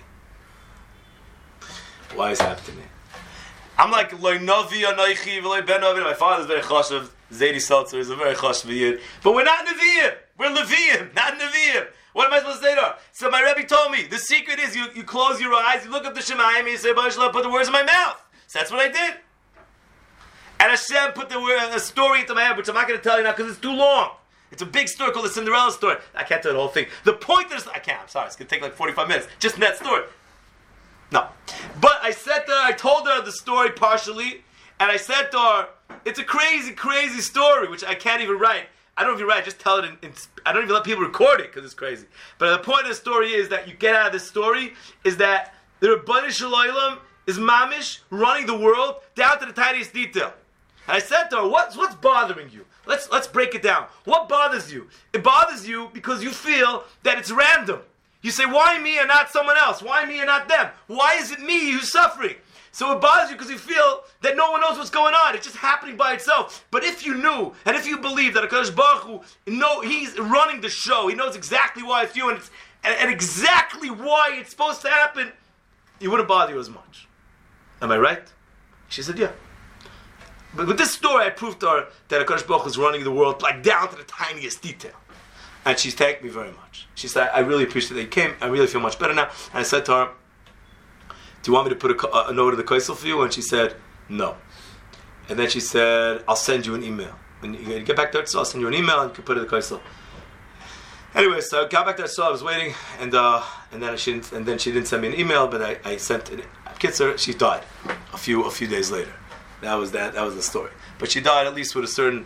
Why is it happening to me? I'm like, Loi Novi, Anoichi, V'loi Ben Novi. My father's very chashav. Zadie Seltzer is a very chashav yid. But we're not Nevi'im. We're Levi'im, not Nevi'im. What am I supposed to say to her? So my Rebbe told me, the secret is you, you close your eyes, you look up the Shemayim, and you say, Baruch Shalom, put the words in my mouth. So that's what I did. And Hashem put the word, a story into my head, which I'm not going to tell you now because it's too long. It's a big story called the Cinderella story. I can't tell the whole thing. The point is, I can't, I'm sorry, it's going to take like forty-five minutes. Just in that story. No. But I said to her, I told her the story partially, and I said to her, it's a crazy, crazy story, which I can't even write. I don't even write, just tell it in, in I don't even let people record it because it's crazy. But the point of the story is that you get out of this story is that the Rabbanu Shalom is mamish running the world down to the tiniest detail. And I said to her, what's, what's bothering you? Let's, let's break it down. What bothers you? It bothers you because you feel that it's random. You say, why me and not someone else? Why me and not them? Why is it me who's suffering? So it bothers you because you feel that no one knows what's going on. It's just happening by itself. But if you knew, and if you believe that HaKadosh Baruch Hu, know, he's running the show, he knows exactly why it's you, and, it's, and, and exactly why it's supposed to happen, it wouldn't bother you as much. Am I right? She said, yeah. But with this story, I proved to her that HaKadosh Baruch Hu is running the world like down to the tiniest detail. And she's thanked me very much. She said, I really appreciate that you came. I really feel much better now. And I said to her, do you want me to put a, a note of the Kaisel for you? And she said, no. And then she said, I'll send you an email. When you get back to Eretz Yisrael, I'll send you an email and you can put it in the Kaisel. Anyway, so I got back to Eretz Yisrael, I was waiting, and uh, and then she didn't, and then she didn't send me an email, but I, I sent it. Kitzer, she died a few a few days later. That was that that was the story. But she died at least with a certain.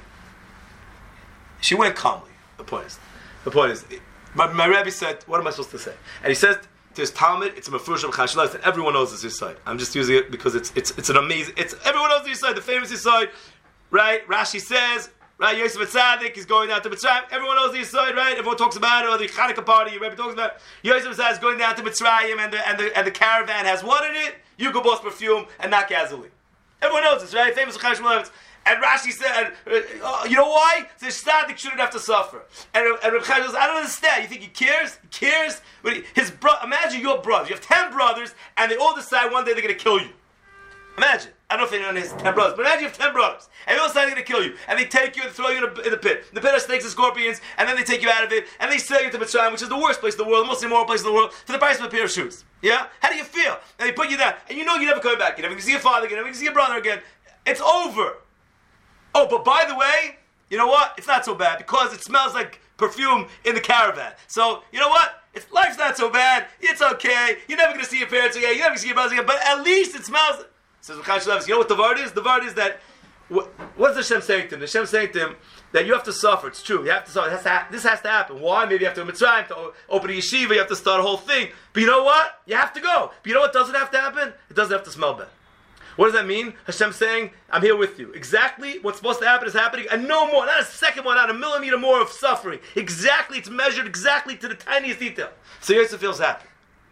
She went calmly. The point is, the point is, my, my Rebbe said, "What am I supposed to say?" And he says, "There's Talmud. It's a mafrush of Chashilas, and everyone knows this side. I'm just using it because it's it's it's an amazing. It's everyone knows this side, the famous side, right? Rashi says, right? Yosef Atzadik is going down to Mitzrayim. Everyone knows this side, right? Everyone talks about it. Or the Chanukah party, Rebbe talks about it. Yosef Atzadik is going down to Mitzrayim, and the and the and the caravan has what in it? Yugo Boss perfume and not gasoline. Everyone knows this, right? Famous Chashilas. And Rashi said, uh, you know why? The tzaddik shouldn't have to suffer. And, and Reb Chaim goes, I don't understand. You think he cares? He cares? His bro- Imagine your brothers. You have ten brothers, and they all decide one day they're going to kill you. Imagine. I don't know if anyone has ten brothers, but imagine you have ten brothers, and they all decide they're going to kill you. And they take you and throw you in, a, in the pit. The pit has snakes and scorpions, and then they take you out of it, and they sell you to Mitzrayim, which is the worst place in the world, the most immoral place in the world, for the price of a pair of shoes. Yeah? How do you feel? And they put you down, and you know you're never coming back. You're never going to see your father again, you're never going to see your brother again. It's over. Oh, but by the way, you know what? It's not so bad because it smells like perfume in the caravan. So, you know what? It's, life's not so bad. It's okay. You're never going to see your parents again. You're never going to see your brothers again. But at least it smells... Says Chaim, you know what the word is? The word is that... What, what's the Hashem saying to him? The Hashem saying to him that you have to suffer. It's true. You have to suffer. Has to ha- this has to happen. Why? Maybe you have to go to Mitzrayim, to o- open a yeshiva. You have to start a whole thing. But you know what? You have to go. But you know what doesn't have to happen? It doesn't have to smell bad. What does that mean? Hashem saying, I'm here with you. Exactly what's supposed to happen is happening, and no more, not a second more, not a millimeter more of suffering. Exactly, it's measured exactly to the tiniest detail. So Yosef feels happy.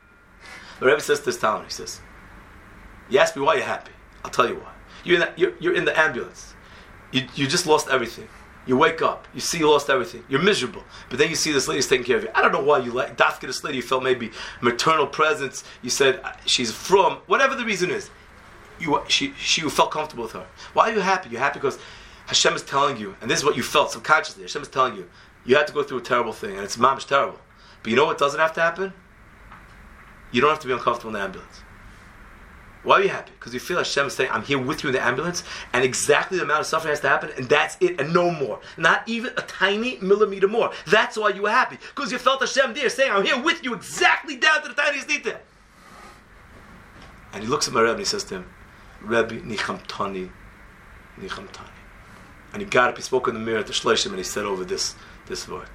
The Rebbe says to his Talmud, he says, you ask me why you're happy. I'll tell you why. You're in, that, you're, you're in the ambulance. You, you just lost everything. You wake up, you see you lost everything. You're miserable. But then you see this lady's taking care of you. I don't know why you like, dafka this lady, you felt maybe maternal presence. You said, she's from, whatever the reason is. You, she, she, you felt comfortable with her. Why are you happy? You're happy because Hashem is telling you, and this is what you felt subconsciously. Hashem is telling you, you had to go through a terrible thing, and it's mamish terrible. But you know what doesn't have to happen? You don't have to be uncomfortable in the ambulance. Why are you happy? Because you feel Hashem is saying, I'm here with you in the ambulance, and exactly the amount of suffering has to happen, and that's it, and no more. Not even a tiny millimeter more. That's why you were happy. Because you felt Hashem there saying, I'm here with you exactly down to the tiniest detail. And he looks at my Rebbe and he says to him, Rebbe, nichamtani, nichamtani. And he got up, he spoke in the mirror to Shloshim, and he said over this, this word.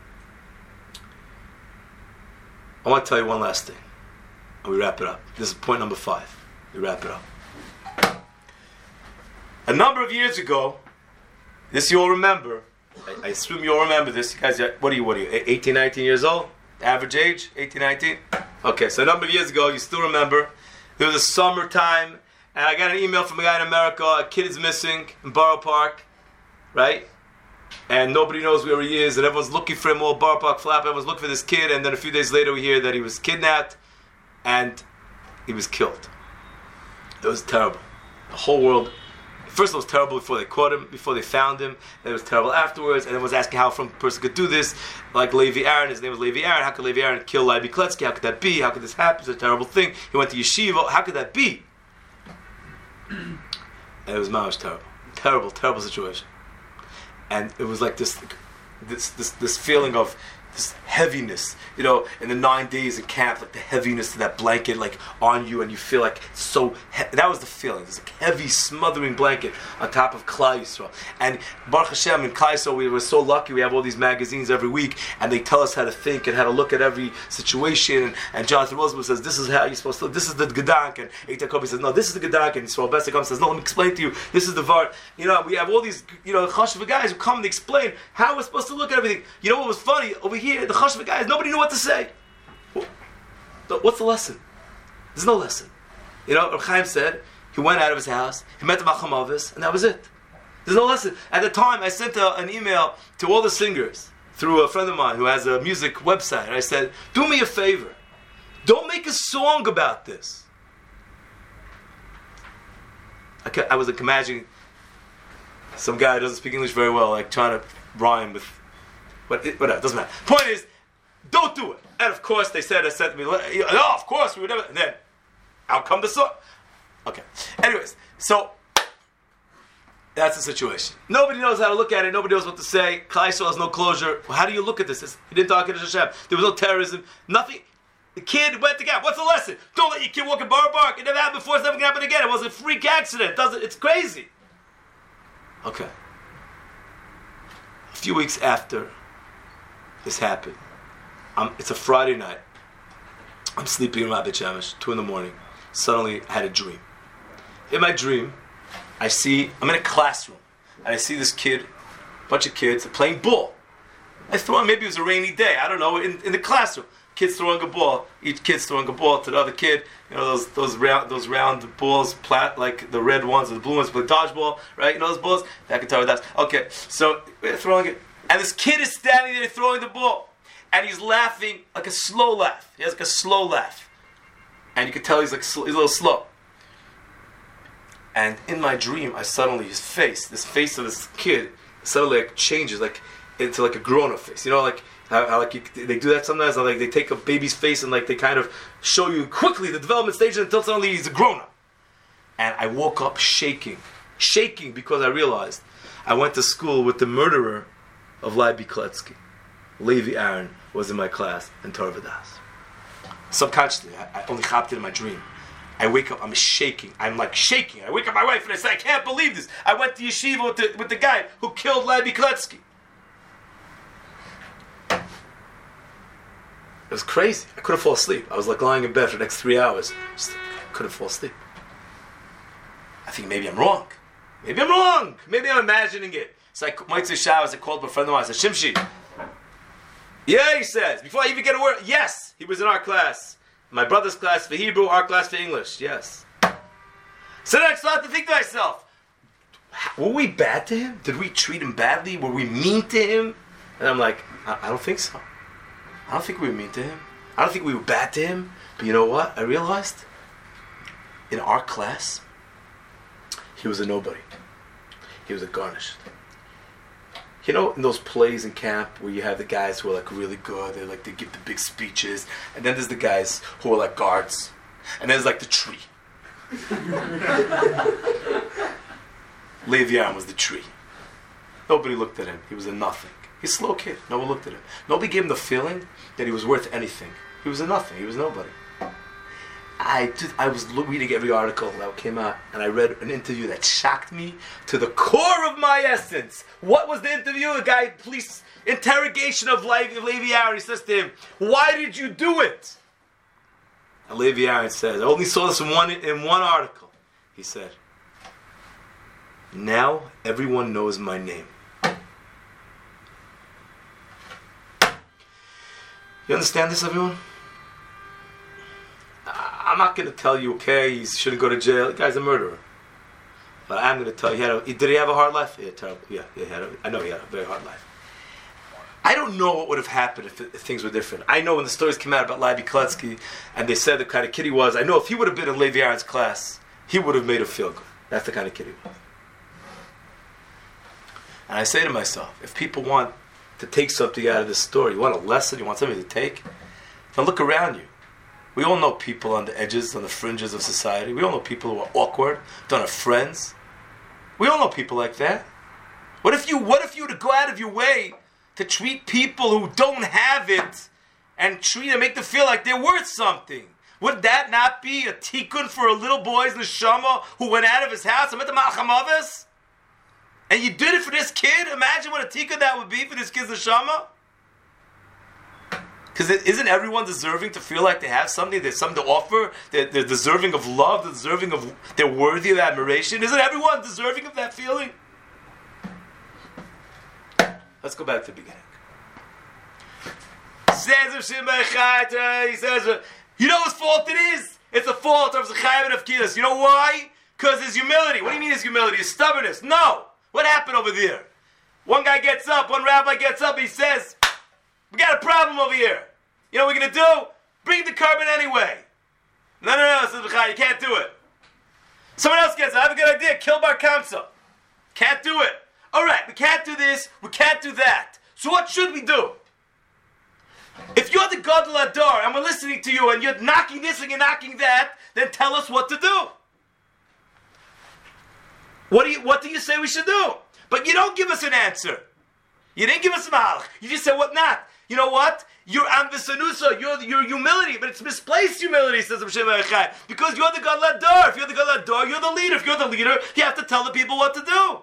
I want to tell you one last thing, and we wrap it up. This is point number five. We wrap it up. A number of years ago, this you all remember, I, I assume you all remember this, you guys, what are you, what are you, eighteen, nineteen years old? Average age, eighteen, nineteen? Okay, so a number of years ago, you still remember, there was a summertime, and I got an email from a guy in America, a kid is missing in Borough Park, right? And nobody knows where he is, and everyone's looking for him, all Borough Park flap, everyone's looking for this kid, and then a few days later we hear that he was kidnapped, and he was killed. It was terrible. The whole world, first it was terrible before they caught him, before they found him, then it was terrible afterwards, and everyone was asking how a person could do this, like Levi Aaron, his name was Levi Aaron, how could Levi Aaron kill Levi Kletzky, how could that be, how could this happen, it's a terrible thing, he went to yeshiva, how could that be? And it was mamish terrible. Terrible, terrible situation. And it was like this this this this feeling of this heaviness, you know, in the nine days in camp, like the heaviness of that blanket, like on you, and you feel like it's so. He- that was the feeling. This like heavy, smothering blanket on top of Klal Yisrael. And Baruch Hashem in Klal Yisrael, we were so lucky. We have all these magazines every week, and they tell us how to think and how to look at every situation. And, and Jonathan Rosenberg says, "This is how you're supposed to live. This is the Gedank." And Eitan Kobi says, "No, this is the Gedank." And Yisrael Besser comes and says, "No, let me explain to you. This is the Vart." You know, we have all these, you know, Chashuv guys who come and explain how we're supposed to look at everything. You know what was funny over here? The Chashuv guys, nobody knew what to say. What's the lesson? There's no lesson. You know, Reb Chaim said he went out of his house, he met the Macham Avis, and that was it. There's no lesson. At the time, I sent a, an email to all the singers through a friend of mine who has a music website. And I said, do me a favor. Don't make a song about this. I, ca- I was like imagining some guy who doesn't speak English very well, like trying to rhyme with, what, it, whatever, doesn't matter. Point is, don't do it. And of course, they said, I said to me, no, of course, we would never, and then, out come the song. Okay. Anyways, so, That's the situation. Nobody knows how to look at it. Nobody knows what to say. Klal Yisrael has no closure. Well, how do you look at this? He didn't talk to Hashem. There was no terrorism. Nothing. The kid went to gap. What's the lesson? Don't let your kid walk in Borough Park. It never happened before. It's never going to happen again. It was a freak accident. It doesn't, it's crazy. Okay. A few weeks after this happened, um, it's a Friday night. I'm sleeping in my pajamas, two in the morning. Suddenly, I had a dream. In my dream, I see, I'm in a classroom, and I see this kid, a bunch of kids, playing ball. I thought maybe it was a rainy day, I don't know, in, in the classroom. Kids throwing a ball, each kid's throwing a ball to the other kid. You know, those those round those round balls, plat, like the red ones or the blue ones, play dodgeball, right? You know those balls? I can tell you that. Okay, so we're throwing it. And this kid is standing there throwing the ball. And he's laughing like a slow laugh. He has like a slow laugh. And you can tell he's like he's a little slow. And in my dream, I suddenly, his face, this face of this kid, suddenly like changes like into like a grown-up face. You know, like how, how like you, they do that sometimes. How, like they take a baby's face and like they kind of show you quickly the development stage until suddenly he's a grown-up. And I woke up shaking, shaking because I realized I went to school with the murderer of Levi Kletsky. Levi Aaron was in my class in Torah Vodaas. Subconsciously, I, I only hopped it in my dream. I wake up, I'm shaking. I'm like shaking. I wake up my wife and I say, I can't believe this. I went to yeshiva with the, with the guy who killed Levi Kletsky. It was crazy. I couldn't fall asleep. I was like lying in bed for the next three hours. Just couldn't fall asleep. I think maybe I'm wrong. Maybe I'm wrong. Maybe I'm imagining it. So I might say Shabbos, I called my friend of mine. I said, Shimshi. Yeah, he says. Before I even get a word, yes, he was in our class. My brother's class for Hebrew, our class for English. Yes. So then I started to think to myself, were we bad to him? Did we treat him badly? Were we mean to him? And I'm like, I, I don't think so. I don't think we were mean to him. I don't think we were bad to him. But you know what? I realized in our class, he was a nobody. He was a garnished. You know, in those plays in camp where you have the guys who are like really good, they like they give the big speeches, and then there's the guys who are like guards, and then there's like the tree. Levi Aaron was the tree. Nobody looked at him. He was a nothing. He's a slow kid. No one looked at him. Nobody gave him the feeling that he was worth anything. He was a nothing. He was nobody. I did, I was reading every article that came out, and I read an interview that shocked me to the core of my essence. What was the interview? A guy, police interrogation of Levi, Levi Aaron. He says to him, "Why did you do it?" And Levi Aaron says, "I only saw this in one in one article." He said, "Now everyone knows my name." You understand this, everyone? I'm not going to tell you, okay, he shouldn't go to jail. The guy's a murderer. But I'm going to tell you, he had a, did he have a hard life? Yeah, terrible. Yeah, he had a, I know he had a very hard life. I don't know what would have happened if, if things were different. I know when the stories came out about Levi Kletsky, and they said the kind of kid he was, I know if he would have been in Levi Aaron's class, he would have made him feel good. That's the kind of kid he was. And I say to myself, if people want to take something out of this story, you want a lesson, you want something to take, then look around you. We all know people on the edges, on the fringes of society. We all know people who are awkward, don't have friends. We all know people like that. What if you what if you were to go out of your way to treat people who don't have it and treat them, make them feel like they're worth something? Would that not be a tikkun for a little boy's neshama who went out of his house and went to Ma'achamavis? And you did it for this kid? Imagine what a tikkun that would be for this kid's neshama. Because isn't everyone deserving to feel like they have something, there's something to offer, they're, they're deserving of love, they're deserving of, they're worthy of admiration? Isn't everyone deserving of that feeling? Let's go back to the beginning. He says, you know whose fault it is? It's the fault of Zechayim and of Kilas. You know why? Because his humility. What do you mean his humility? His stubbornness. No. What happened over there? One guy gets up, one rabbi gets up, he says, we got a problem over here. You know what we're going to do? Bring the carbon anyway. No, no, no, says Bechai, you can't do it. Someone else gets it. I have a good idea. Kill Bar Kamsa. Can't do it. All right, we can't do this. We can't do that. So what should we do? If you're the Gadol Adar and we're listening to you and you're knocking this and you're knocking that, then tell us what to do. What do you What do you say we should do? But you don't give us an answer. You didn't give us a malach. You just said what not. You know what? You're amvisanusa, you're your humility, but it's misplaced humility, says Hashem Echai. Because you're the Gadol Hador. If you're the Gadol Hador, you're the leader. If you're the leader, you have to tell the people what to do.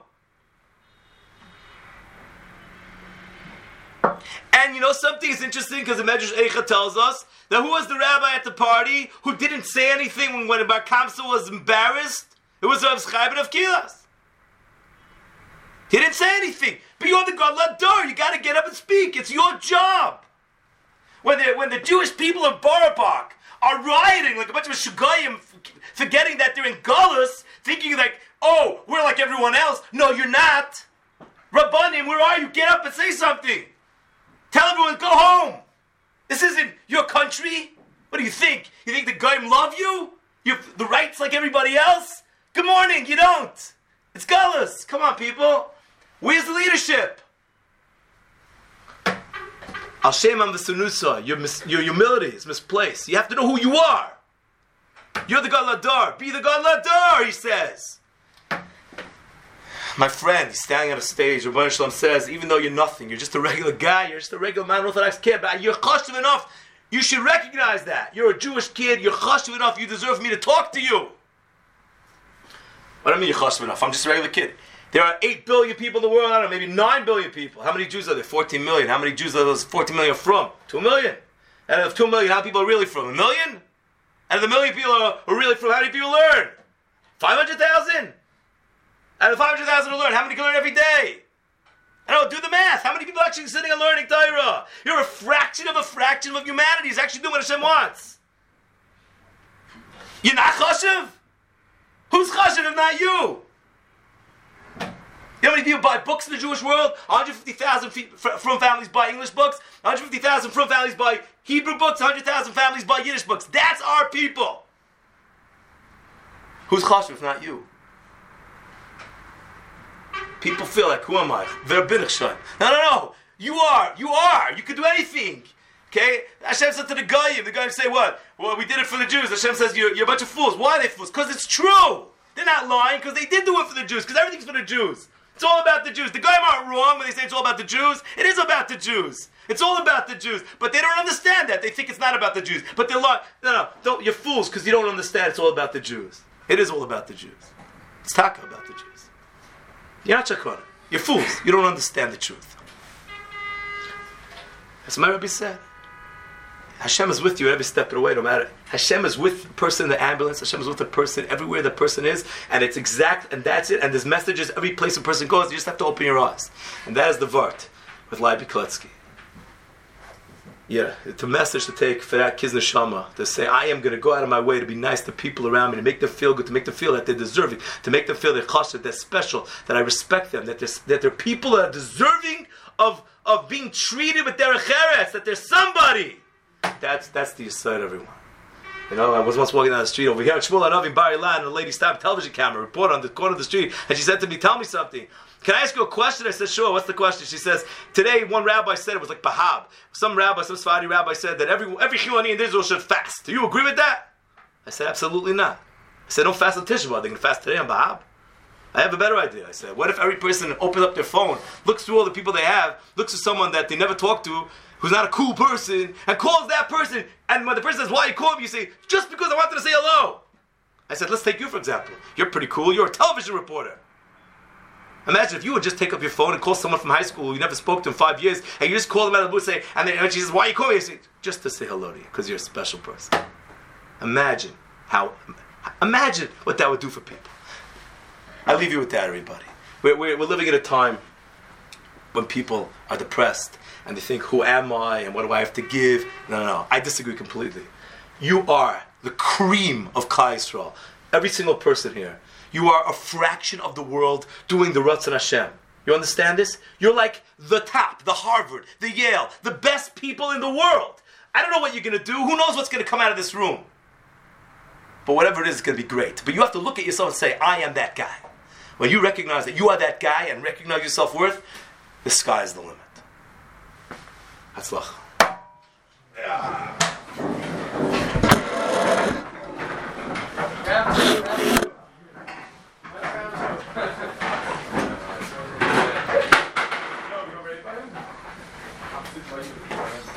And you know something is interesting because the Medrash Eicha tells us that who was the rabbi at the party who didn't say anything when, when Bar Kamsa was embarrassed? It was Rav Chaim ben Avkilas. He didn't say anything. But you're the Gadol Hador. You got to get up and speak. It's your job. When the, when the Jewish people of Barabak are rioting like a bunch of shugayim, forgetting that they're in Galus, thinking like, oh, we're like everyone else. No, you're not. Rabbanim, where are you? Get up and say something. Tell everyone, go home. This isn't your country. What do you think? You think the Goyim love you? You have the rights like everybody else? Good morning, you don't. It's Galus. Come on, people. Where's the leadership? Al Shem Am V'Sunusa. Your, mis- your humility is misplaced. You have to know who you are. You're the Gadol Hador. Be the Gadol Hador, he says. My friend, he's standing on a stage. Rabbi Shalom says, even though you're nothing, you're just a regular guy, you're just a regular man, Orthodox kid, but you're chashuv enough. You should recognize that. You're a Jewish kid, you're chashuv enough, you deserve me to talk to you. What do I mean you're chashuv enough? I'm just a regular kid. There are eight billion people in the world, I don't know, maybe nine billion people. How many Jews are there? fourteen million. How many Jews are those fourteen million from? two million. Out of two million, how many people are really from? A million? Out of the million people are, are really from, how many people learn? five hundred thousand? Out of five hundred thousand to learn, how many can learn every day? I don't know, do the math. How many people are actually sitting and learning Torah? You're a fraction of a fraction of humanity is actually doing what Hashem wants. You're not chashuv? Who's chashuv if not you? You know how many people buy books in the Jewish world? one hundred fifty thousand from families buy English books. one hundred fifty thousand from families buy Hebrew books. one hundred thousand families buy Yiddish books. That's our people. Who's chashuv if not you? People feel like, who am I? Ver Binachshan. No, no, no. You are. You are. You can do anything. Okay? Hashem said to the Goyim, the Goyim say what? Well, we did it for the Jews. Hashem says, you're, you're a bunch of fools. Why are they fools? Because it's true. They're not lying because they did do it for the Jews. Because everything's for the Jews. It's all about the Jews. The Goyim aren't wrong when they say it's all about the Jews. It is about the Jews. It's all about the Jews. But they don't understand that. They think it's not about the Jews. But they're lying. No, no. Don't, you're fools because you don't understand it's all about the Jews. It is all about the Jews. It's taka about the Jews. You're not chakwana. You're fools. You don't understand the truth. As my Rabbi said, Hashem is with you every step of the way, no matter. Hashem is with the person in the ambulance. Hashem is with the person everywhere the person is. And it's exact, and that's it. And there's messages every place a person goes. You just have to open your eyes. And that is the Vart with Lai Bikotsky. Yeah, it's a message to take for that Kiz Neshama, to say, I am going to go out of my way to be nice to people around me, to make them feel good, to make them feel that they're deserving, to make them feel they're chashuv, they're special, that I respect them, that they're, that they're people that are deserving of, of being treated with derech eretz, that they're somebody. That's that's the aside, everyone. You know, I was once walking down the street over here at Shmuel Hanavi in Bar Ilan, and a lady stopped a television camera, reporter on the corner of the street, and she said to me, tell me something. Can I ask you a question? I said, sure. What's the question? She says, today one rabbi said, it was like Bahab. Some rabbi, some Sephardi rabbi said that every every Chiloni in Israel should fast. Do you agree with that? I said, absolutely not. I said, don't fast on Tisha B'Av. They're going to fast today on Bahab. I have a better idea. I said, what if every person opens up their phone, looks through all the people they have, looks at someone that they never talked to, who's not a cool person, and calls that person, and when the person says, why you call me, you say, just because I wanted to say hello. I said, let's take you for example. You're pretty cool. You're a television reporter. Imagine if you would just take up your phone and call someone from high school who you never spoke to in five years, and you just call them out of the blue, say, and then and she says, why are you calling me? I say, just to say hello to you, because you're a special person. Imagine how, imagine what that would do for people. I leave you with that, everybody. We're, we're, we're living in a time when people are depressed, and they think, who am I, and what do I have to give? No, no, no. I disagree completely. You are the cream of Klal Yisrael. Every single person here. You are a fraction of the world doing the Ratzon Hashem. You understand this? You're like the top, the Harvard, the Yale, the best people in the world. I don't know what you're going to do. Who knows what's going to come out of this room? But whatever it is, it's going to be great. But you have to look at yourself and say, I am that guy. When you recognize that you are that guy and recognize your self-worth, the sky is the limit. Hatzlach. Yeah. Yeah. Why you-